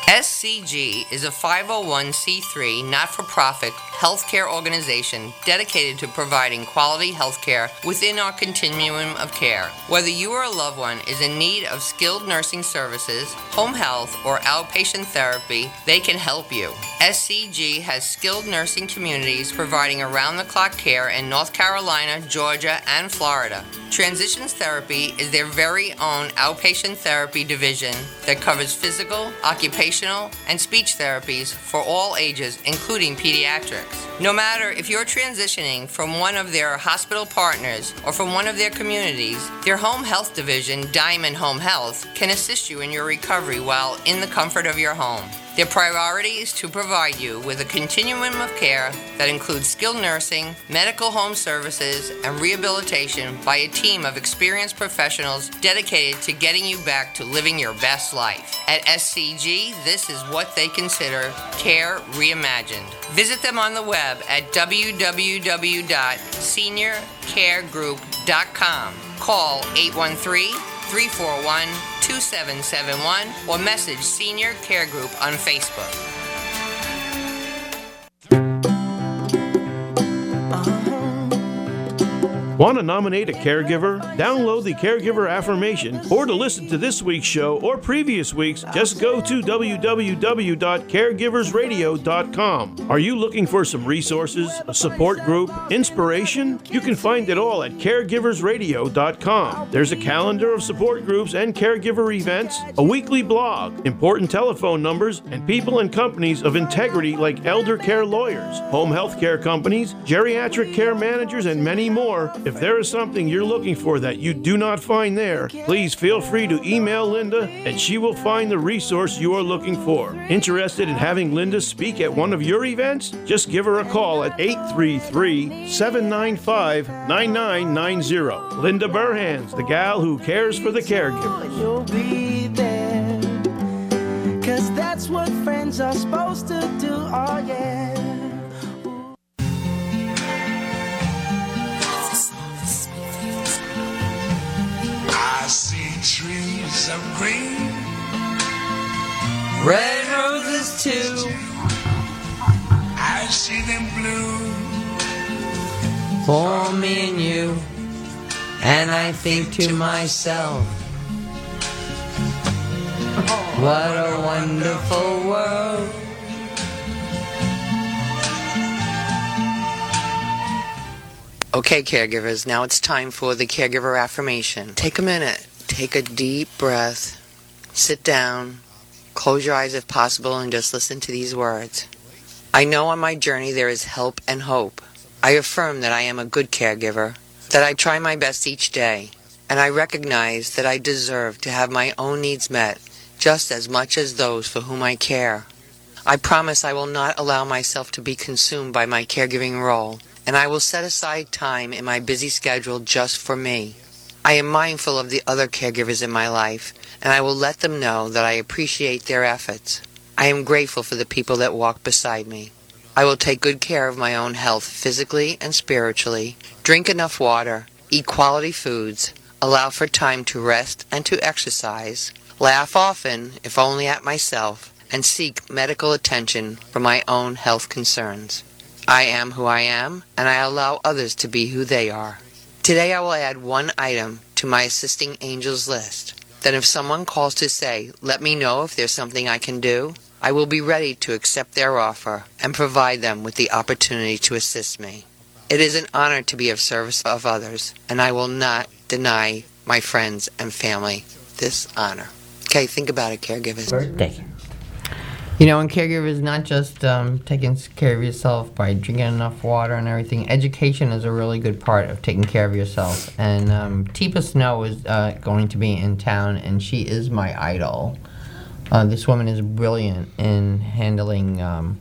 Speaker 3: S C G is a five oh one c three not-for-profit healthcare organization dedicated to providing quality healthcare within our continuum of care. Whether you or a loved one is in need of skilled nursing services, home health, or outpatient therapy, they can help you. S C G has skilled nursing communities providing around-the-clock care in North Carolina, Georgia, and Florida. Transitions Therapy is their very own outpatient therapy division that covers physical, occupational, and speech therapies for all ages, including pediatrics. No matter if you're transitioning from one of their hospital partners or from one of their communities, their home health division, Diamond Home Health, can assist you in your recovery while in the comfort of your home. Their priority is to provide you with a continuum of care that includes skilled nursing, medical home services, and rehabilitation by a team of experienced professionals dedicated to getting you back to living your best life. At S C G, this is what they consider care reimagined. Visit them on the web at w w w dot senior care group dot com. Call eight one three, three four one, two seven seven one or message Senior Care Group on Facebook.
Speaker 9: Want to nominate a caregiver? Download the Caregiver Affirmation, or to listen to this week's show or previous weeks, just go to w w w dot caregivers radio dot com. Are you looking for some resources, a support group, inspiration? You can find it all at caregivers radio dot com. There's a calendar of support groups and caregiver events, a weekly blog, important telephone numbers, and people and companies of integrity like elder care lawyers, home health care companies, geriatric care managers, and many more. If there is something you're looking for that you do not find there, please feel free to email Linda and she will find the resource you are looking for. Interested in having Linda speak at one of your events? Just give her a call at eight three three, seven nine five, nine nine nine zero. Linda Burhans, the gal who cares for the caregivers.
Speaker 2: You'll be there, 'cause that's what friends are supposed to do, oh yeah.
Speaker 10: I see trees of green,
Speaker 3: Red roses too.
Speaker 10: I see them blue
Speaker 3: For me and you. And I think to myself, what a wonderful world. Okay, caregivers, now it's time for the caregiver affirmation. Take a minute, take a deep breath, sit down, close your eyes if possible, and just listen to these words. I know on my journey there is help and hope. I affirm that I am a good caregiver, that I try my best each day, and I recognize that I deserve to have my own needs met just as much as those for whom I care. I promise I will not allow myself to be consumed by my caregiving role, and I will set aside time in my busy schedule just for me. I am mindful of the other caregivers in my life, and I will let them know that I appreciate their efforts. I am grateful for the people that walk beside me. I will take good care of my own health physically and spiritually, drink enough water, eat quality foods, allow for time to rest and to exercise, laugh often, if only at myself, and seek medical attention for my own health concerns. I am who I am, and I allow others to be who they are. Today I will add one item to my assisting angels list. Then if someone calls to say, let me know if there's something I can do, I will be ready to accept their offer and provide them with the opportunity to assist me. It is an honor to be of service of others, and I will not deny my friends and family this honor. Okay, think about it, caregivers.
Speaker 4: Birthday.
Speaker 3: You know, and caregivers, not just um, taking care of yourself by drinking enough water and everything. Education is a really good part of taking care of yourself. And um, Teepa Snow is uh, going to be in town, and she is my idol. Uh, this woman is brilliant in handling um,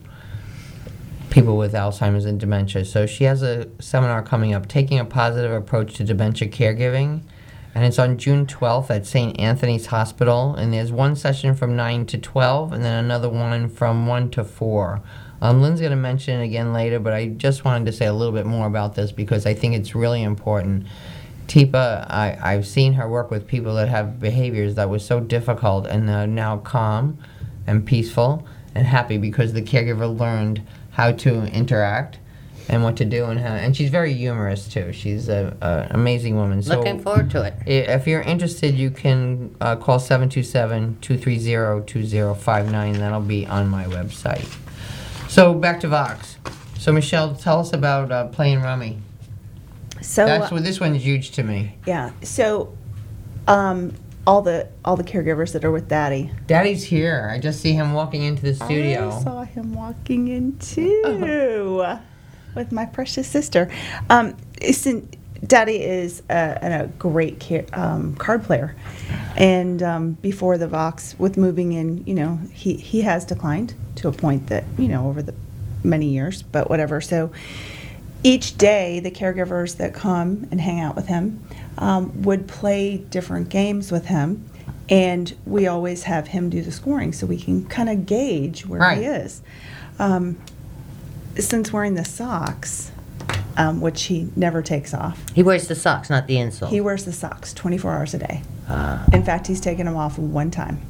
Speaker 3: people with Alzheimer's and dementia. So she has a seminar coming up, Taking a Positive Approach to Dementia Caregiving. And it's on June twelfth at Saint Anthony's Hospital. And there's one session from nine to twelve, and then another one from one to four. Um, Lynn's going to mention it again later, but I just wanted to say a little bit more about this because I think it's really important. Teepa, I, I've seen her work with people that have behaviors that were so difficult, and they're now calm and peaceful and happy because the caregiver learned how to interact and what to do, and how, and she's very humorous too. She's a, a amazing woman. So
Speaker 4: Looking forward to it.
Speaker 3: i- if you're interested, you can uh, call seven two seven, two three zero, two zero five nine. That'll be on my website. So back to Vox. So Michelle, tell us about uh, playing Rummy.
Speaker 7: So
Speaker 3: That's what this one's huge to me.
Speaker 7: yeah, so um, all the all the caregivers that are with Daddy.
Speaker 3: Daddy's here. I just see him walking into the studio.
Speaker 7: I saw him walking in too with my precious sister. Um, listen, Daddy is a, a great ca- um, card player, and um, before the Vox, with moving in, you know, he he has declined to a point that, you know, over the many years, but whatever. So each day, the caregivers that come and hang out with him um, would play different games with him, and we always have him do the scoring so we can kind of gauge where
Speaker 3: Right.
Speaker 7: he is. Um, since wearing the socks, um, which he never takes off,
Speaker 4: He wears the socks, not the insole.
Speaker 7: he wears the socks twenty-four hours a day.
Speaker 4: Ah.
Speaker 7: In fact, he's taken them off one time,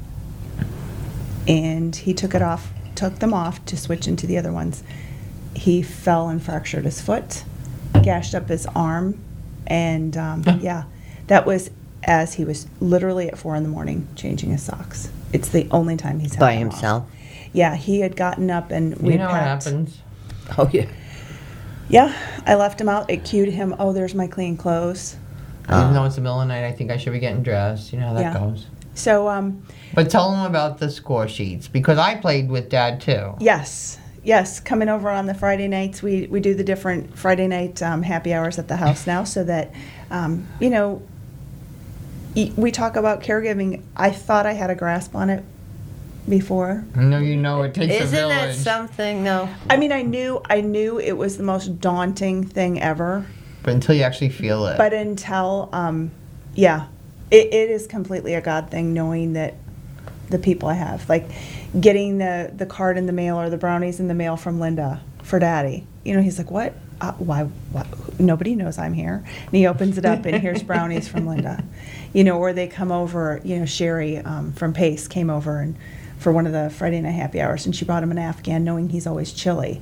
Speaker 7: and he took it off, took them off to switch into the other ones. He fell and fractured his foot, gashed up his arm, and um, yeah, that was as he was literally at four in the morning changing his socks. It's the only time he's had
Speaker 4: By
Speaker 7: them off.
Speaker 4: himself.
Speaker 7: Yeah, he had gotten up and we
Speaker 3: You know what
Speaker 7: packed.
Speaker 3: happens?
Speaker 4: Oh, yeah.
Speaker 7: Yeah, I left him out. It cued him. Oh, there's my clean clothes.
Speaker 3: Even though it's the middle of the night, I think I should be getting dressed. You know how that
Speaker 7: Yeah.
Speaker 3: goes.
Speaker 7: So um,
Speaker 3: But tell them about the score sheets, because I played with Dad too.
Speaker 7: yes. Yes, coming over on the Friday nights, we, we do the different Friday night um, happy hours at the house now so that, um, you know, e- we talk about caregiving. I thought I had a grasp on it before.
Speaker 3: I know you know it takes a
Speaker 4: Isn't that
Speaker 3: village.
Speaker 4: something, though?
Speaker 7: I mean, I knew I knew it was the most daunting thing ever,
Speaker 3: But until you actually feel it.
Speaker 7: but until, um, yeah, it, it is completely a God thing knowing that the people I have, like getting the, the card in the mail or the brownies in the mail from Linda for Daddy. You know, he's like, what? Uh, why, why? Nobody knows I'm here. And he opens it up and here's brownies from Linda. You know, or they come over, you know, Sherry um, from Pace came over and for one of the Friday night happy hours, and she brought him an Afghan knowing he's always chilly.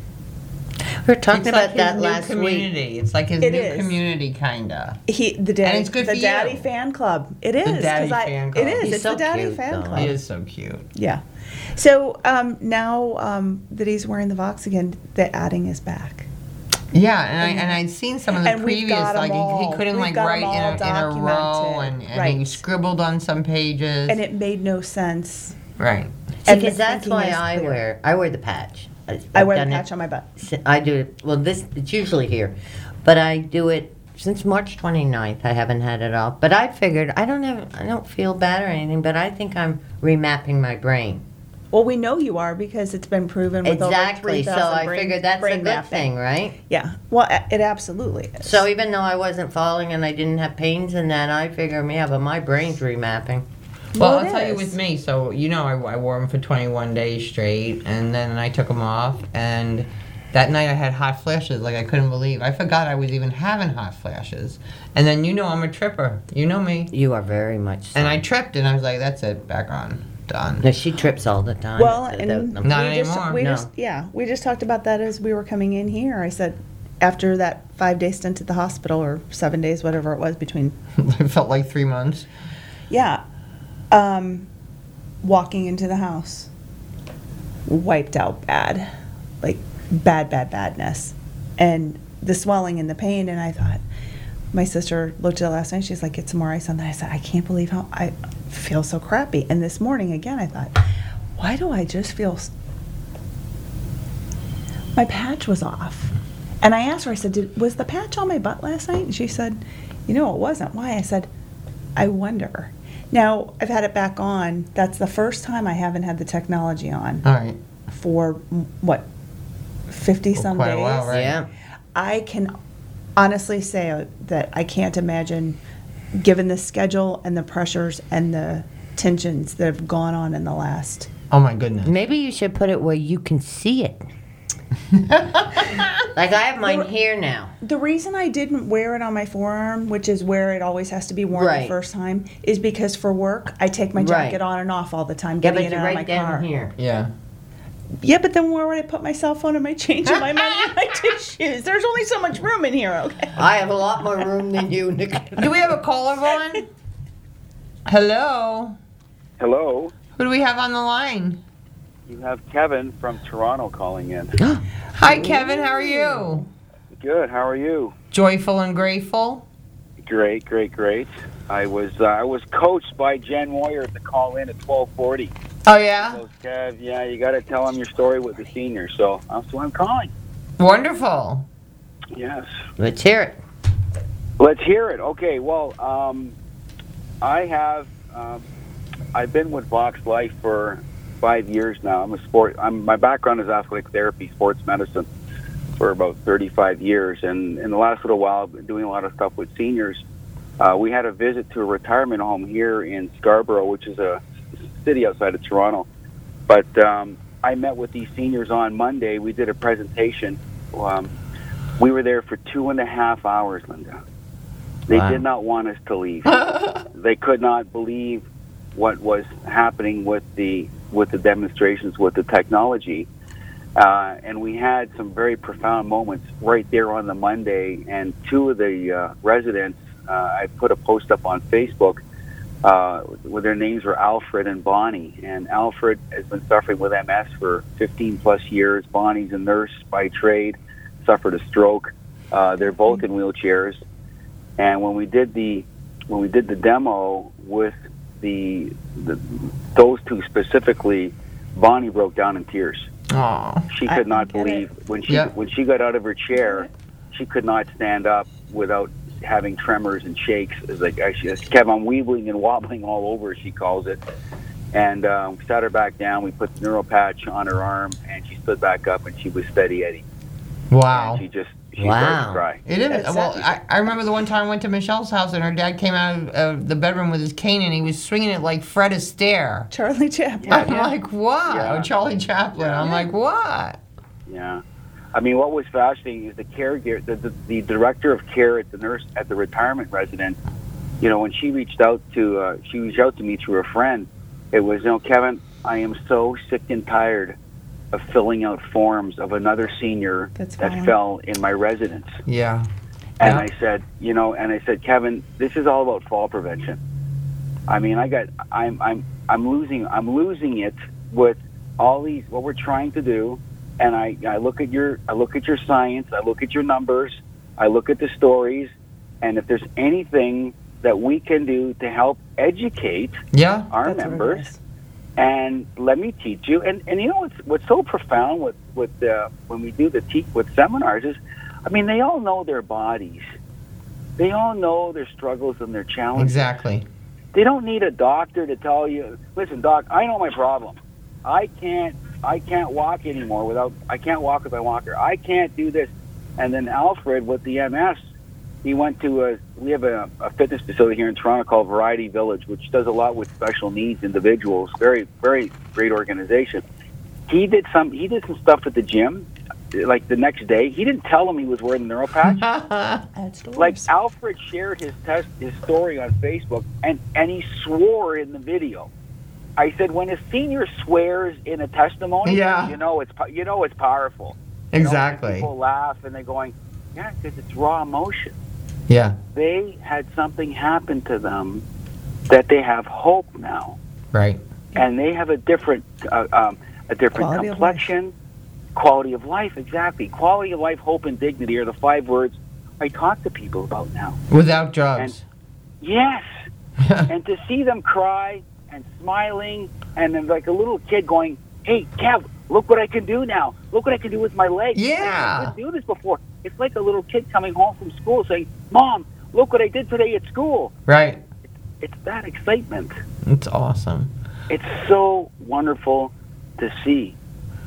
Speaker 4: We were talking
Speaker 3: it's
Speaker 4: about
Speaker 3: like his
Speaker 4: that
Speaker 3: new
Speaker 4: last week.
Speaker 3: community. It's like his
Speaker 7: It
Speaker 3: new
Speaker 7: is.
Speaker 3: community, kinda.
Speaker 7: He the daddy,
Speaker 3: it's good
Speaker 7: the
Speaker 3: for
Speaker 7: daddy
Speaker 3: you.
Speaker 7: fan club. It is
Speaker 3: The daddy
Speaker 7: 'cause I,
Speaker 3: fan club.
Speaker 7: It is.
Speaker 4: He's
Speaker 7: it's
Speaker 4: so
Speaker 7: the daddy
Speaker 4: cute,
Speaker 7: fan
Speaker 4: though.
Speaker 7: club.
Speaker 3: He is so cute.
Speaker 7: Yeah. So um, now um, that he's wearing the Vox again, the adding is back.
Speaker 3: Yeah, and I and I'd seen some of the
Speaker 7: And we've
Speaker 3: previous,
Speaker 7: got 'em
Speaker 3: like he,
Speaker 7: all.
Speaker 3: he couldn't
Speaker 7: We've
Speaker 3: like
Speaker 7: got 'em
Speaker 3: write in
Speaker 7: all
Speaker 3: a, in a row,
Speaker 7: documented.
Speaker 3: and, and he
Speaker 7: Right.
Speaker 3: scribbled on some pages.
Speaker 7: And it made no sense.
Speaker 3: right.
Speaker 7: And the
Speaker 4: Because that's
Speaker 7: thinking
Speaker 4: why
Speaker 7: is
Speaker 4: I
Speaker 7: clear.
Speaker 4: wear, I wear the patch. I've
Speaker 7: I wear the
Speaker 4: done it
Speaker 7: patch on my butt.
Speaker 4: si- I do it, well, this, it's usually here, but I do it since March twenty-ninth. I haven't had it off, but I figured, I don't have, I don't feel bad or anything, but I think I'm remapping my brain.
Speaker 7: Well, we know you are because it's been proven with
Speaker 4: Exactly,
Speaker 7: over
Speaker 4: so
Speaker 7: three thousand
Speaker 4: I
Speaker 7: brain,
Speaker 4: figured that's a
Speaker 7: brain
Speaker 4: good
Speaker 7: mapping.
Speaker 4: thing, right?
Speaker 7: Yeah. Well, a- it absolutely is.
Speaker 4: So even though I wasn't falling and I didn't have pains and that, I figure, yeah, but my brain's remapping.
Speaker 3: Well,
Speaker 7: Well,
Speaker 3: I'll
Speaker 7: it
Speaker 3: tell you
Speaker 7: is.
Speaker 3: with me. So you know, I, I wore them for twenty-one days straight, and then I took them off. And that night I had hot flashes, like I couldn't believe. I forgot I was even having hot flashes. And then you know I'm a tripper. You know me.
Speaker 4: You are very much so.
Speaker 3: And I tripped, and I was like, "That's it, back on, done."
Speaker 4: No, she trips all the time.
Speaker 7: Well,
Speaker 4: The-
Speaker 7: and
Speaker 4: the-
Speaker 3: Not
Speaker 7: we just,
Speaker 3: anymore.
Speaker 7: we
Speaker 4: No.
Speaker 7: just yeah, we just talked about that as we were coming in here. I said after that five day stint at the hospital or seven days, whatever it was between,
Speaker 3: It felt like three months.
Speaker 7: yeah, um, walking into the house, wiped out bad, like bad, bad, badness, and the swelling and the pain. And I thought, my sister looked at it last night. She's like, "Get some more ice on that." I said, "I can't believe how I feel so crappy." And this morning again, I thought, why do I just feel? s- My patch was off, and I asked her. I said, Did, "Was the patch on my butt last night?" And she said, "You know, it wasn't." Why? I said, "I wonder." Now I've had it back on. That's the first time I haven't had the technology on
Speaker 3: All right.
Speaker 7: for mm, what, fifty some
Speaker 3: quite a
Speaker 7: days.
Speaker 3: while, right?
Speaker 4: Yeah.
Speaker 7: I can honestly say uh, that I can't imagine, given the schedule and the pressures and the tensions that have gone on in the last.
Speaker 3: Oh my goodness.
Speaker 4: Maybe you should put it where you can see it. Like I have mine here now.
Speaker 7: The reason I didn't wear it on my forearm, which is where it always has to be worn
Speaker 4: Right.
Speaker 7: the first time, is because for work I take my jacket
Speaker 4: Right.
Speaker 7: on and off all the time,
Speaker 4: Yeah,
Speaker 7: getting
Speaker 4: but
Speaker 7: in and
Speaker 4: you're
Speaker 7: out of my
Speaker 4: right down
Speaker 7: car.
Speaker 4: here.
Speaker 3: Yeah.
Speaker 7: Yeah, but then where would I put my cell phone and my change and my money and my tissues? There's only so much room in here, okay?
Speaker 4: I have a lot more room than you, Nick.
Speaker 3: Do we have a caller on? Hello.
Speaker 11: Hello.
Speaker 3: Who do we have on the line?
Speaker 11: You have Kevin from Toronto calling in.
Speaker 3: Hi, Kevin. How are you?
Speaker 11: Good. How are you?
Speaker 3: Joyful and grateful.
Speaker 11: Great, great, great. I was uh, I was coached by Jen Moyer to call in at twelve forty.
Speaker 3: Oh yeah.
Speaker 11: So, Kev, yeah, you got to tell them your story with the seniors. So that's why I'm calling.
Speaker 3: Wonderful.
Speaker 11: Yes.
Speaker 4: Let's hear it.
Speaker 11: Let's hear it. Okay. Well, um, I have um, I've been with Vox Life for five years now. I'm a sport. I'm my background is athletic therapy, sports medicine, for about thirty-five years, and in the last little while, I've been doing a lot of stuff with seniors. Uh, we had a visit to a retirement home here in Scarborough, which is a city outside of Toronto. But um, I met with these seniors on Monday. We did a presentation. Um, we were there for two and a half hours, Linda. They
Speaker 3: Wow.
Speaker 11: did not want us to leave. They could not believe what was happening with the with the demonstrations, with the technology. Uh, and we had some very profound moments right there on the Monday. And two of the uh, residents, uh, I put a post up on Facebook uh, where their names were Alfred and Bonnie. And Alfred has been suffering with M S for fifteen plus years. Bonnie's a nurse by trade, suffered a stroke. Uh, they're both in wheelchairs. And when we did the when we did the demo with the, the those two specifically, Bonnie broke down in tears.
Speaker 3: Aww.
Speaker 11: She could not believe when she
Speaker 3: Yep.
Speaker 11: when she got out of her chair, she could not stand up without having tremors and shakes. It's like I she kept on weebling and wobbling all over, she calls it. And um, sat her back down. We put the neuro patch on her arm, and she stood back up, and she was steady Eddie.
Speaker 3: Wow.
Speaker 11: And she just she started to cry.
Speaker 3: It is. Well, I, I remember the one time I went to Michelle's house and her dad came out of uh, the bedroom with his cane and he was swinging it like Fred Astaire.
Speaker 7: Charlie Chaplin.
Speaker 3: I'm like, what?
Speaker 11: Yeah.
Speaker 3: Charlie Chaplin. I'm like, what?
Speaker 11: Yeah, I mean, what was fascinating is the caregiver, the, the the director of care at the nurse at the retirement residence. You know, when she reached out to uh, she reached out to me through a friend. It was, you know, Kevin, I am so sick and tired of filling out forms of another senior
Speaker 7: That's
Speaker 11: that
Speaker 7: fine.
Speaker 11: fell in my residence.
Speaker 3: Yeah.
Speaker 11: And
Speaker 3: Yeah.
Speaker 11: I said, you know, and I said, Kevin, this is all about fall prevention. I mean, I got, I'm, I'm, I'm losing, I'm losing it with all these what we're trying to do. And I, I look at your, I look at your science, I look at your numbers, I look at the stories, and if there's anything that we can do to help educate
Speaker 3: Yeah.
Speaker 11: our
Speaker 7: That's what it
Speaker 11: members,
Speaker 7: is.
Speaker 11: and let me teach you. And and you know what's what's so profound with with uh, when we do the teach with seminars is, I mean, they all know their bodies, they all know their struggles and their challenges.
Speaker 3: Exactly.
Speaker 11: They don't need a doctor to tell you, listen, doc, I know my problem. I can't I can't walk anymore without I can't walk with my walker. I can't do this. And then Alfred with the M S, he went to a we have a, a fitness facility here in Toronto called Variety Village, which does a lot with special needs individuals. Very, very great organization. He did some he did some stuff at the gym, like the next day. He didn't tell him he was wearing the neuro patch.
Speaker 7: Add stories.
Speaker 11: Like Alfred shared his test, his story on Facebook, and, and he swore in the video. I said, when a senior swears in a testimony,
Speaker 3: Yeah.
Speaker 11: you know it's po- you know it's powerful. You know,
Speaker 3: Exactly.
Speaker 11: and people laugh and they're going, yeah, because it's raw emotion.
Speaker 3: Yeah.
Speaker 11: They had something happen to them that they have hope now,
Speaker 3: Right.
Speaker 11: and they have a different uh, um, a different
Speaker 7: Quality of
Speaker 11: complexion, quality of life. Exactly, quality of life, hope, and dignity are the five words I talk to people about now.
Speaker 3: Without drugs.
Speaker 11: Yes. And to see them cry and smiling and then like a little kid going, hey, Kev, look what I can do now. Look what I can do with my legs.
Speaker 3: Yeah.
Speaker 11: I couldn't do this before. It's like a little kid coming home from school saying, Mom, look what I did today at school.
Speaker 3: Right.
Speaker 11: It's that excitement.
Speaker 3: It's awesome.
Speaker 11: It's so wonderful to see.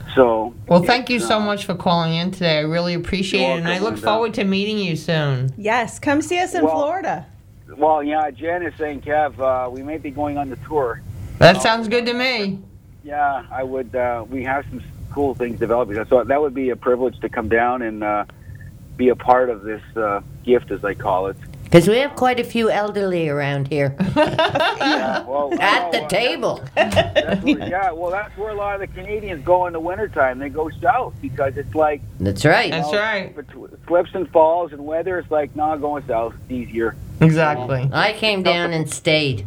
Speaker 11: So
Speaker 3: Well, thank you
Speaker 11: it's,
Speaker 3: so
Speaker 11: uh,
Speaker 3: much for calling in today. I really appreciate
Speaker 11: You're
Speaker 3: it, and I
Speaker 11: welcome,
Speaker 3: look
Speaker 11: Linda.
Speaker 3: forward to meeting you soon.
Speaker 7: Yes, come see us in
Speaker 11: Well-
Speaker 7: Florida.
Speaker 11: Well, yeah, Jen is saying, Kev, uh, we may be going on the tour.
Speaker 3: That sounds good to me.
Speaker 11: Yeah, I would. Uh, we have some cool things developing. So that would be a privilege to come down and uh, be a part of this uh, gift, as I call it.
Speaker 4: Because we have quite a few elderly around here.
Speaker 11: Yeah, well,
Speaker 4: At
Speaker 11: well,
Speaker 4: the
Speaker 11: uh,
Speaker 4: table.
Speaker 11: That's where, yeah, well, that's where a lot of the Canadians go in the wintertime. They go south because it's like...
Speaker 4: That's right.
Speaker 3: That's right.
Speaker 11: If it slips and falls and weather, it's like, nah, going south. It's easier.
Speaker 3: Exactly.
Speaker 4: I came down and stayed.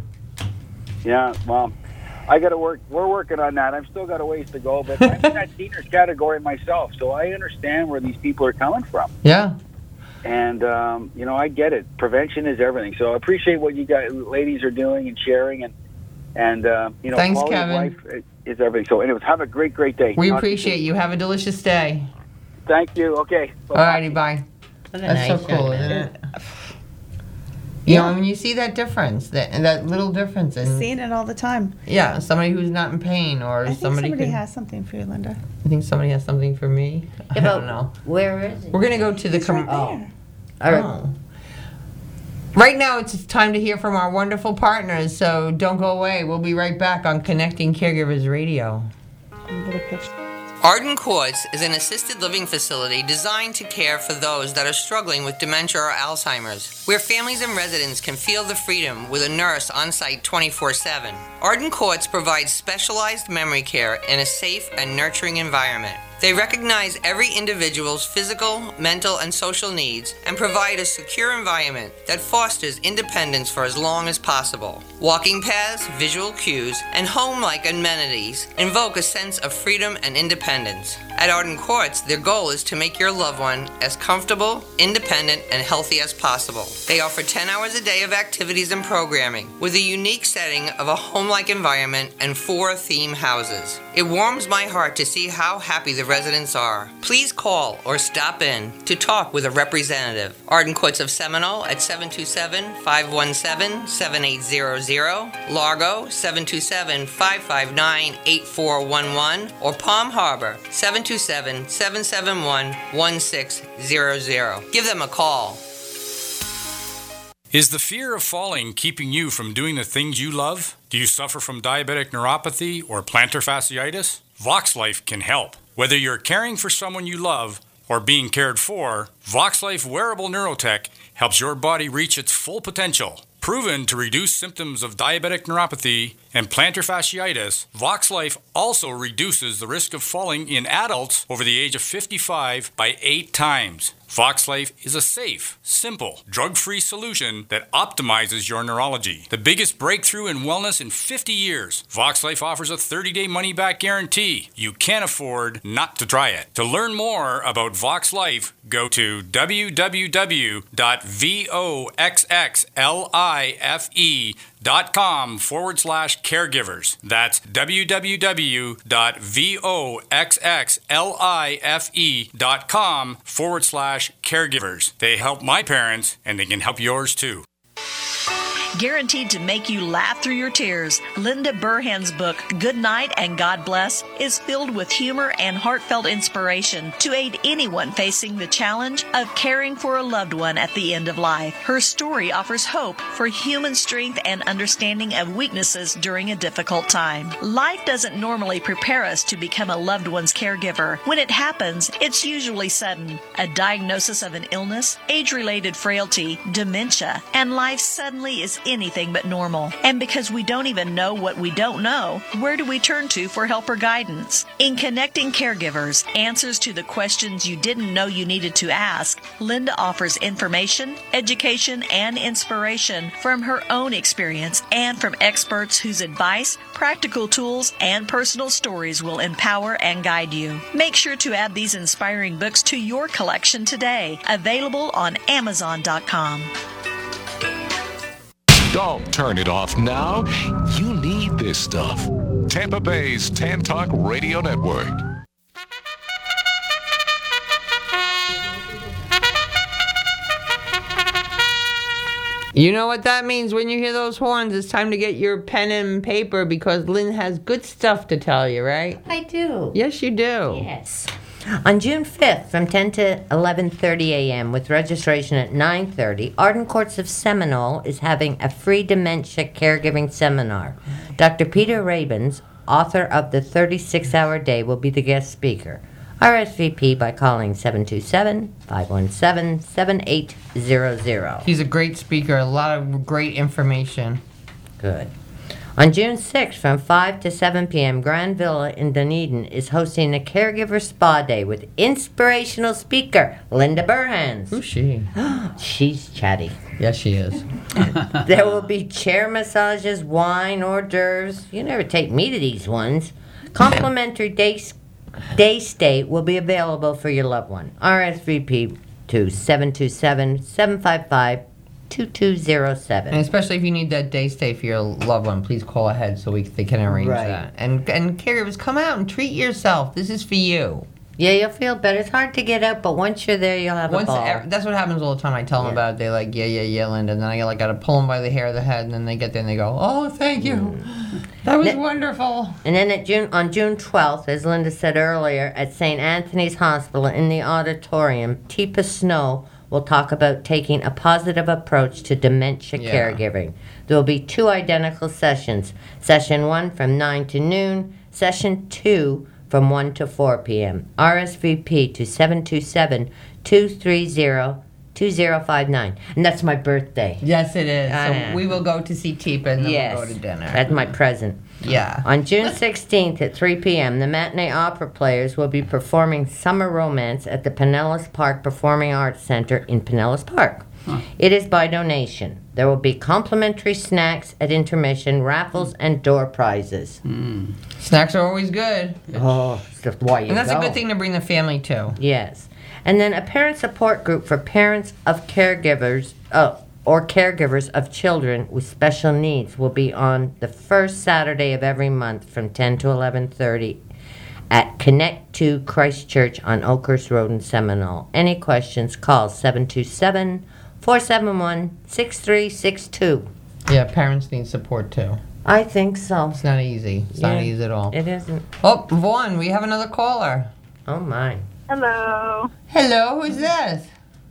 Speaker 11: Yeah, well, I got to work. We're working on that. I've still got a ways to go, but I'm in that seniors category myself, so I understand where these people are coming from.
Speaker 3: Yeah.
Speaker 11: And, um, you know, I get it. Prevention is everything. So I appreciate what you guys, ladies are doing and sharing. And, and uh, you know,
Speaker 3: Thanks,
Speaker 11: quality
Speaker 3: Kevin.
Speaker 11: of life is everything. So anyways, have a great, great day.
Speaker 3: We
Speaker 11: Talk to
Speaker 3: appreciate you. Have a delicious day.
Speaker 11: Thank you. Okay.
Speaker 3: All righty, bye.
Speaker 4: What a
Speaker 3: That's so
Speaker 4: nice
Speaker 3: cool,
Speaker 4: young
Speaker 3: isn't
Speaker 4: man.
Speaker 3: it? You know, when you see that difference, that that little difference in
Speaker 7: Seeing it all the time.
Speaker 3: yeah, somebody who's not in pain, or
Speaker 7: I think
Speaker 3: somebody
Speaker 7: somebody
Speaker 3: could,
Speaker 7: has something for you, Linda.
Speaker 3: I think somebody has something for me. I
Speaker 4: Yeah,
Speaker 3: don't
Speaker 4: but
Speaker 3: know.
Speaker 4: Where is it?
Speaker 3: We're gonna go to the
Speaker 7: It's
Speaker 3: com-
Speaker 7: right
Speaker 3: oh.
Speaker 7: there.
Speaker 4: All right.
Speaker 3: Oh. Right now, it's time to hear from our wonderful partners, so don't go away. We'll be right back on Connecting Caregivers Radio.
Speaker 7: Get a picture.
Speaker 3: Arden Courts is an assisted living facility designed to care for those that are struggling with dementia or Alzheimer's, where families and residents can feel the freedom with a nurse on site twenty-four seven. Arden Courts provides specialized memory care in a safe and nurturing environment. They recognize every individual's physical, mental, and social needs and provide a secure environment that fosters independence for as long as possible. Walking paths, visual cues, and home-like amenities invoke a sense of freedom and independence. At Arden Courts, their goal is to make your loved one as comfortable, independent, and healthy as possible. They offer ten hours a day of activities and programming, with a unique setting of a home-like environment and four theme houses. It warms my heart to see how happy the residents are. Please call or stop in to talk with a representative. Arden Courts of Seminole at seven two seven, five one seven, seven eight zero zero, Largo seven two seven, five five nine, eight four one one, or Palm Harbor seven two seven, seven seven one, one six zero zero. Give them a call.
Speaker 12: Is the fear of falling keeping you from doing the things you love? Do you suffer from diabetic neuropathy or plantar fasciitis? VoxLife can help. Whether you're caring for someone you love or being cared for, VoxLife Wearable Neurotech helps your body reach its full potential. Proven to reduce symptoms of diabetic neuropathy and plantar fasciitis, VoxLife also reduces the risk of falling in adults over the age of fifty-five by eight times. VoxLife is a safe, simple, drug-free solution that optimizes your neurology. The biggest breakthrough in wellness in fifty years. VoxLife offers a thirty-day money-back guarantee. You can't afford not to try it. To learn more about VoxLife, go to w w w dot voxxlife.com forward slash caregivers. That's w w w dot voxxlife.com forward slash caregivers. They help my parents, and they can help yours too.
Speaker 1: Guaranteed to make you laugh through your tears, Linda Burhan's book, Good Night and God Bless, is filled with humor and heartfelt inspiration to aid anyone facing the challenge of caring for a loved one at the end of life. Her story offers hope for human strength and understanding of weaknesses during a difficult time. Life doesn't normally prepare us to become a loved one's caregiver. When it happens, it's usually sudden. A diagnosis of an illness, age-related frailty, dementia, and life suddenly is anything but normal. And because we don't even know what we don't know, where do we turn to for help or guidance? In Connecting Caregivers, Answers to the Questions You Didn't Know You Needed to Ask, Linda offers information, education, and inspiration from her own experience and from experts whose advice, practical tools, and personal stories will empower and guide you. Make sure to add these inspiring books to your collection today. Available on amazon dot com.
Speaker 13: Don't turn it off now. You need this stuff. Tampa Bay's Tan Talk Radio Network.
Speaker 3: You know what that means when you hear those horns. It's time to get your pen and paper because Lynn has good stuff to tell you, right?
Speaker 4: I do.
Speaker 3: Yes, you do.
Speaker 4: Yes. On June fifth, from ten to eleven thirty a.m., with registration at nine thirty, Arden Courts of Seminole is having a free dementia caregiving seminar. Doctor Peter Rabins, author of The thirty-six hour Day, will be the guest speaker. R S V P by calling seven two seven, five one seven, seven eight zero zero.
Speaker 3: He's a great speaker, a lot of great information.
Speaker 4: Good. On June sixth, from five to seven p.m., Grand Villa in Dunedin is hosting a Caregiver Spa Day with inspirational speaker Linda Burhans.
Speaker 3: Who's she?
Speaker 4: She's chatty.
Speaker 3: Yes, she is.
Speaker 4: There will be chair massages, wine, hors d'oeuvres. You never take me to these ones. Complimentary day, day stay will be available for your loved one. R S V P to seven two seven, seven five five, two two zero seven.
Speaker 3: And especially if you need that day stay for your loved one, please call ahead so we they can arrange
Speaker 4: Right.
Speaker 3: that. And and caregivers, come out and treat yourself. This is for you.
Speaker 4: Yeah, you'll feel better. It's hard to get out, but once you're there, you'll have
Speaker 3: Once
Speaker 4: a ball.
Speaker 3: ev- that's what happens all the time. I tell them
Speaker 4: Yeah.
Speaker 3: about it. They like, yeah, yeah, yeah, Linda. And then I like gotta pull them by the hair of the head, and then they get there and they go, oh, thank you. That was
Speaker 4: Ne-
Speaker 3: wonderful.
Speaker 4: And then at June, on June twelfth, as Linda said earlier, at Saint Anthony's Hospital in the auditorium, Teepa Snow will talk about taking a positive approach to dementia
Speaker 3: Yeah.
Speaker 4: caregiving. There will be two identical sessions. Session one from nine to noon, session two from one to four p.m. R S V P to seven two seven, two three zero, two zero five nine. And that's my birthday.
Speaker 3: Yes, it is.
Speaker 4: I
Speaker 3: So
Speaker 4: know.
Speaker 3: we will go to see Teepa and then
Speaker 4: Yes,
Speaker 3: we'll go to dinner.
Speaker 4: that's my present.
Speaker 3: Yeah.
Speaker 4: On June sixteenth at three p.m., the Matinee Opera Players will be performing Summer Romance at the Pinellas Park Performing Arts Center in Pinellas Park. It is by donation. There will be complimentary snacks at intermission, raffles, and door prizes.
Speaker 3: Snacks are always good.
Speaker 4: Oh, that's why you
Speaker 3: And that's
Speaker 4: go.
Speaker 3: a good thing to bring the family to.
Speaker 4: Yes. And then a parent support group for parents of caregivers uh, or caregivers of children with special needs will be on the first Saturday of every month from ten to eleven thirty at Connect to Christchurch on Oakhurst Road in Seminole. Any questions, call seven two seven, four seven one, six three six two.
Speaker 3: Yeah, parents need support too.
Speaker 4: I think so.
Speaker 3: It's not easy. It's
Speaker 4: Yeah,
Speaker 3: not easy at all.
Speaker 4: It isn't.
Speaker 3: Oh, Vaughn, we have another caller.
Speaker 4: Oh, my.
Speaker 14: Hello.
Speaker 3: Hello, who's this?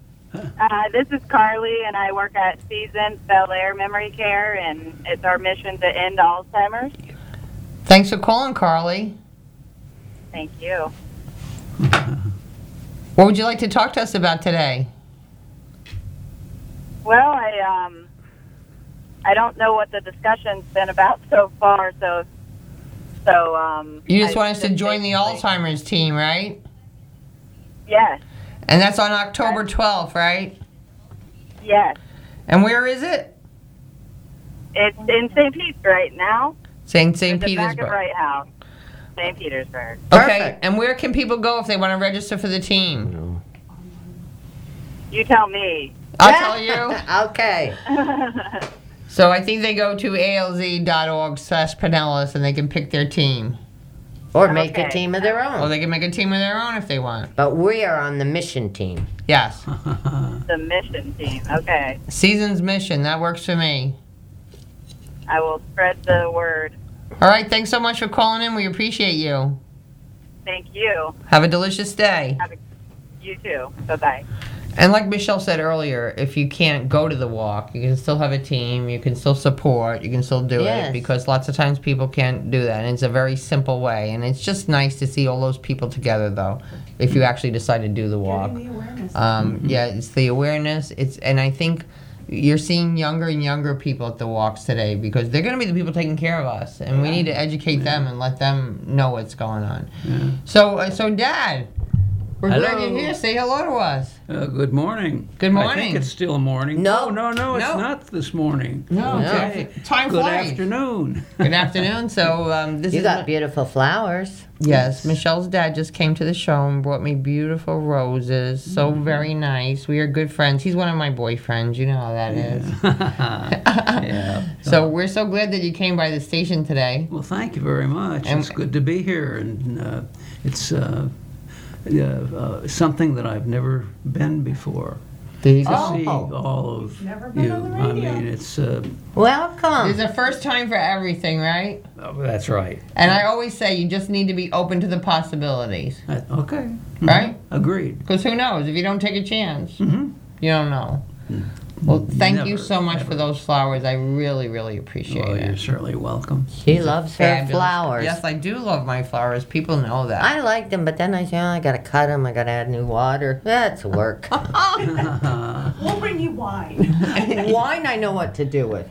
Speaker 14: Uh, this is Carly, and I work at Seasons Bel Air Memory Care, and it's our mission to end Alzheimer's.
Speaker 3: Thanks for calling, Carly.
Speaker 14: Thank you.
Speaker 3: What would you like to talk to us about today?
Speaker 14: Well, I um, I don't know what the discussion's been about so far, so so um.
Speaker 3: You just
Speaker 14: I
Speaker 3: want us to join the Alzheimer's team, right?
Speaker 14: Yes,
Speaker 3: And that's on October twelfth, right?
Speaker 14: yes.
Speaker 3: And where is it?
Speaker 14: It's in Saint Pete right now.
Speaker 3: Saint Saint
Speaker 14: The back of
Speaker 3: Petersburg.
Speaker 14: Right House, Saint Petersburg.
Speaker 3: Okay, and where can people go if they want to register for the team?
Speaker 14: You tell me.
Speaker 3: I'll tell you.
Speaker 4: Okay.
Speaker 3: So I think they go to alz.org slash Pinellas and they can pick their team.
Speaker 4: Or make a team of their own.
Speaker 3: Or they can make a team of their own if they want.
Speaker 4: But we are on the mission team.
Speaker 3: Yes.
Speaker 14: The mission team. Okay,
Speaker 3: Season's mission, that works for me.
Speaker 14: I will spread the word.
Speaker 3: All right, thanks so much for calling in. We appreciate you.
Speaker 14: Thank you.
Speaker 3: Have a delicious day.
Speaker 14: Have a, you too. Bye bye.
Speaker 3: And like Michelle said earlier, if you can't go to the walk, you can still have a team, you can still support, you can still do
Speaker 4: Yes.
Speaker 3: it, because lots of times people can't do that. And it's a very simple way. And it's just nice to see all those people together, though, if you actually decide to do the walk. Um, yeah, it's the awareness. It's and I think you're seeing younger and younger people at the walks today, because they're going to be the people taking care of us. And we need to educate them and let them know what's going on. So, uh, so Dad, we're glad
Speaker 15: Hello.
Speaker 3: you're here. Say hello to us.
Speaker 15: Uh, good morning.
Speaker 3: Good
Speaker 15: I
Speaker 3: morning.
Speaker 15: think it's still morning.
Speaker 3: No.
Speaker 15: no, no, it's
Speaker 3: No.
Speaker 15: not this morning.
Speaker 3: No,
Speaker 15: Okay.
Speaker 3: no. Time
Speaker 15: Good
Speaker 3: flies.
Speaker 15: afternoon.
Speaker 3: Good afternoon. So um, this
Speaker 4: You
Speaker 3: is
Speaker 4: got
Speaker 3: Mi-
Speaker 4: beautiful flowers.
Speaker 3: yes. Michelle's dad just came to the show and brought me beautiful roses. So very nice. We are good friends. He's one of my boyfriends. You know how that is.
Speaker 15: Yeah.
Speaker 3: So we're so glad that you came by the station today.
Speaker 15: Well, thank you very much.
Speaker 3: And-
Speaker 15: it's good to be here, and uh, it's uh, uh, uh, something that I've never been before.
Speaker 3: There you
Speaker 15: to
Speaker 3: go.
Speaker 15: see all of you. I mean, it's uh,
Speaker 4: Welcome.
Speaker 3: There's a first time for everything, right?
Speaker 15: oh, that's right.
Speaker 3: And I always say you just need to be open to the possibilities,
Speaker 15: Uh, okay.
Speaker 3: right?
Speaker 15: Agreed.
Speaker 3: Because who knows? If you don't take a chance,
Speaker 15: Mm-hmm.
Speaker 3: you don't know. Well, thank you
Speaker 15: Never,
Speaker 3: so much
Speaker 15: never.
Speaker 3: for those flowers. I really, really appreciate
Speaker 15: Well,
Speaker 3: it.
Speaker 15: you're certainly welcome.
Speaker 4: She loves her
Speaker 3: Fabulous.
Speaker 4: flowers.
Speaker 3: Yes, I do love my flowers. People know that.
Speaker 4: I like them, but then I say, oh, I gotta cut them. I gotta add new water. That's work.
Speaker 7: We'll bring you wine.
Speaker 4: Wine, I know what to do with.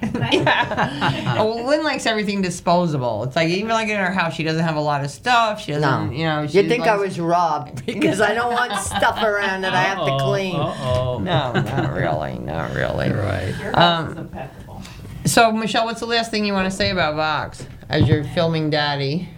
Speaker 3: Oh, well, Lynn likes everything disposable. It's like, even like in her house, she doesn't have a lot of stuff. She doesn't,
Speaker 4: No.
Speaker 3: you know.
Speaker 4: You'd
Speaker 3: she's
Speaker 4: think
Speaker 3: like,
Speaker 4: I was robbed because I don't want stuff around that I have to clean.
Speaker 15: Uh-oh.
Speaker 3: No, not really. Not really.
Speaker 15: Right.
Speaker 7: Your house
Speaker 3: Um,
Speaker 7: is impeccable.
Speaker 3: So, Michelle, what's the last thing you want to say about Vox as you're filming Daddy?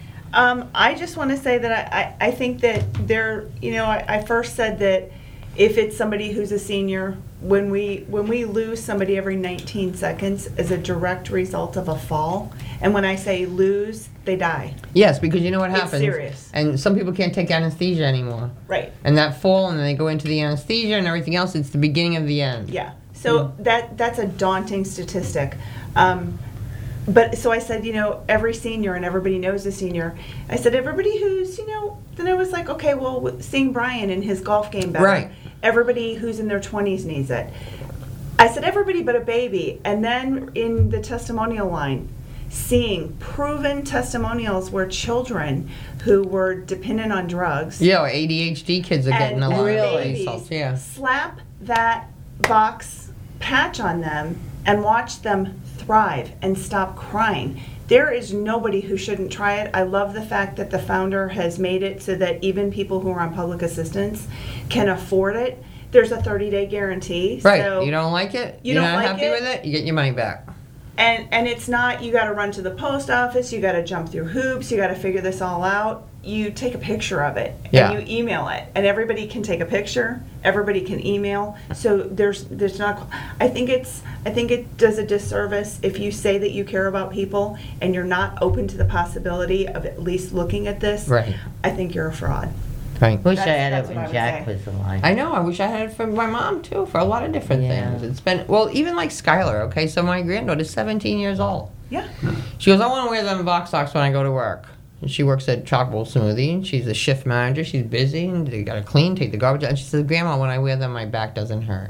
Speaker 7: Um, I just want to say that I, I, I think that there, you know, I, I first said that if it's somebody who's a senior, when we when we lose somebody every nineteen seconds as a direct result of a fall, and when I say lose, they die.
Speaker 3: Yes, because you know what
Speaker 7: It's
Speaker 3: happens.
Speaker 7: serious.
Speaker 3: And some people can't take anesthesia anymore.
Speaker 7: Right.
Speaker 3: And that fall, and then they go into the anesthesia and everything else. It's the beginning of the end.
Speaker 7: Yeah. So that that's a daunting statistic. Um, but so I said, you know, every senior, and everybody knows a senior. I said, everybody who's, you know, then I was like, okay, well, with seeing Brian in his golf game better.
Speaker 3: Right.
Speaker 7: Everybody who's in their twenties needs it. I said, everybody but a baby. And then in the testimonial line, seeing proven testimonials where children who were dependent on drugs.
Speaker 3: Yeah, A D H D kids are getting a
Speaker 7: and
Speaker 3: lot
Speaker 7: babies
Speaker 3: of insults. Yeah.
Speaker 7: slap that box patch on them and watch them thrive and stop crying. There is nobody who shouldn't try it. I love the fact that the founder has made it so that even people who are on public assistance can afford it. There's a thirty-day guarantee.
Speaker 3: Right.
Speaker 7: So
Speaker 3: you don't like it?
Speaker 7: you
Speaker 3: You're
Speaker 7: don't
Speaker 3: not
Speaker 7: like
Speaker 3: happy
Speaker 7: it?
Speaker 3: with it? You get your money back.
Speaker 7: And and it's not, you got to run to the post office, you got to jump through hoops, you got to figure this all out. You take a picture of it
Speaker 3: Yeah.
Speaker 7: and you email it, and everybody can take a picture, everybody can email. So there's there's not. I think it's I think it does a disservice if you say that you care about people and you're not open to the possibility of at least looking at this.
Speaker 3: Right.
Speaker 7: I think you're a fraud.
Speaker 3: Right.
Speaker 4: Wish I
Speaker 7: That's-
Speaker 4: had
Speaker 7: that's
Speaker 4: it
Speaker 7: what I
Speaker 4: when
Speaker 7: would
Speaker 4: Jack
Speaker 7: say.
Speaker 4: was alive.
Speaker 3: I know. I wish I had it for my mom too, for a lot of different
Speaker 4: Yeah.
Speaker 3: things. It's been well, even like Skylar. Okay, so my granddaughter's seventeen years old.
Speaker 7: Yeah.
Speaker 3: She goes, I want to wear them box socks when I go to work. And she works at Chocolate Smoothie, and she's a shift manager. She's busy, and they got to clean, take the garbage out. And she says, Grandma, when I wear them, my back doesn't hurt.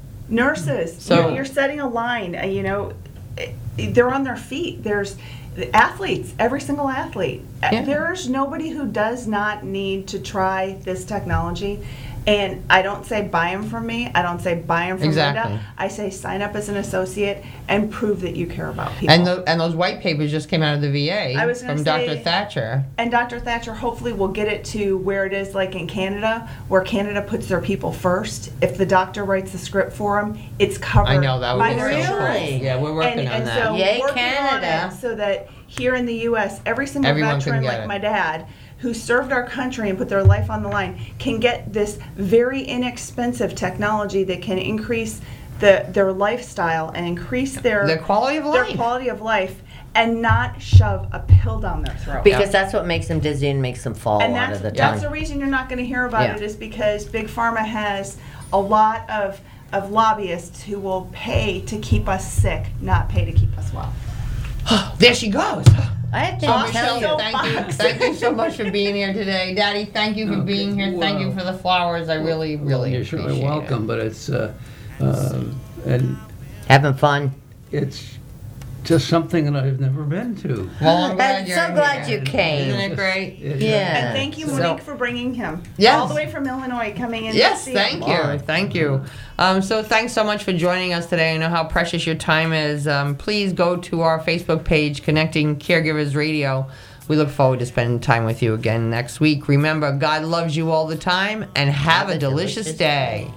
Speaker 7: Nurses,
Speaker 3: So-
Speaker 7: you're, you're setting a line. uh, You know, eh, they're on their feet. There's athletes, every single athlete. Uh,
Speaker 3: Yeah.
Speaker 7: There's nobody who does not need to try this technology. And I don't say buy them from me. I don't say buy them from
Speaker 3: Exactly.
Speaker 7: Linda. I say sign up as an associate and prove that you care about people.
Speaker 3: And the, and those white papers just came out of the V A
Speaker 7: I was gonna
Speaker 3: from
Speaker 7: say-
Speaker 3: Doctor Thatcher.
Speaker 7: And Doctor Thatcher hopefully will get it to where it is like in Canada, where Canada puts their people first. If the doctor writes the script for them, it's covered
Speaker 3: I know, that would
Speaker 7: by
Speaker 3: be
Speaker 7: their
Speaker 3: so cool.
Speaker 7: insurance.
Speaker 3: Yeah, we're working
Speaker 7: and,
Speaker 3: on
Speaker 7: and
Speaker 3: that.
Speaker 7: So
Speaker 4: Yay,
Speaker 7: working
Speaker 4: Canada.
Speaker 7: on it so that here in the U S, every single
Speaker 3: Everyone can
Speaker 7: veteran
Speaker 3: get
Speaker 7: like
Speaker 3: it.
Speaker 7: my dad who served our country and put their life on the line can get this very inexpensive technology that can increase the, their lifestyle and increase their
Speaker 3: Their quality of
Speaker 7: their
Speaker 3: life.
Speaker 7: quality of life and not shove a pill down their throat.
Speaker 4: Because that's what makes them dizzy and makes them fall
Speaker 7: And
Speaker 4: a lot
Speaker 7: that's,
Speaker 4: of the
Speaker 7: that's
Speaker 4: time.
Speaker 7: the reason you're not going to hear about
Speaker 4: Yeah.
Speaker 7: it, is because Big Pharma has a lot of, of lobbyists who will pay to keep us sick, not pay to keep us well.
Speaker 3: There she goes.
Speaker 4: I have to
Speaker 3: Oh,
Speaker 4: tell
Speaker 3: Michelle,
Speaker 4: you.
Speaker 3: thank you, thank you so much for being here today, Daddy. Thank you for
Speaker 15: Okay,
Speaker 3: being here. Thank you
Speaker 15: well-
Speaker 3: for the flowers. I really,
Speaker 15: Well,
Speaker 3: really
Speaker 15: you're
Speaker 3: appreciate
Speaker 15: certainly welcome,
Speaker 3: it.
Speaker 15: but it's uh, uh, and
Speaker 4: Having fun.
Speaker 15: it's just something that I've never been to.
Speaker 3: Well, I'm glad
Speaker 4: I'm
Speaker 3: you're
Speaker 4: so glad
Speaker 3: here.
Speaker 4: you came.
Speaker 3: Isn't it great?
Speaker 15: It's,
Speaker 4: Yeah.
Speaker 7: And thank you,
Speaker 3: So-
Speaker 7: Monique, for bringing him
Speaker 3: Yes.
Speaker 7: all the way from Illinois, coming in
Speaker 3: Yes,
Speaker 7: to see
Speaker 3: thank
Speaker 7: him.
Speaker 3: you, thank you. Um, so thanks so much for joining us today. I know how precious your time is. Um, please go to our Facebook page, Connecting Caregivers Radio. We look forward to spending time with you again next week. Remember, God loves you all the time, and have, a, delicious,
Speaker 4: delicious
Speaker 3: day.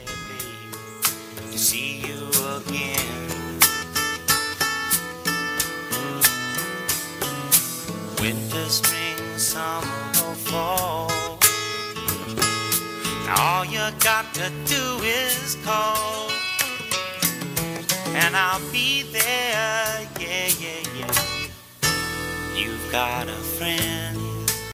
Speaker 2: To see you again. Winter, spring, summer, or fall. All you got to do is call, and I'll be there. Yeah, yeah, yeah. You've got a friend.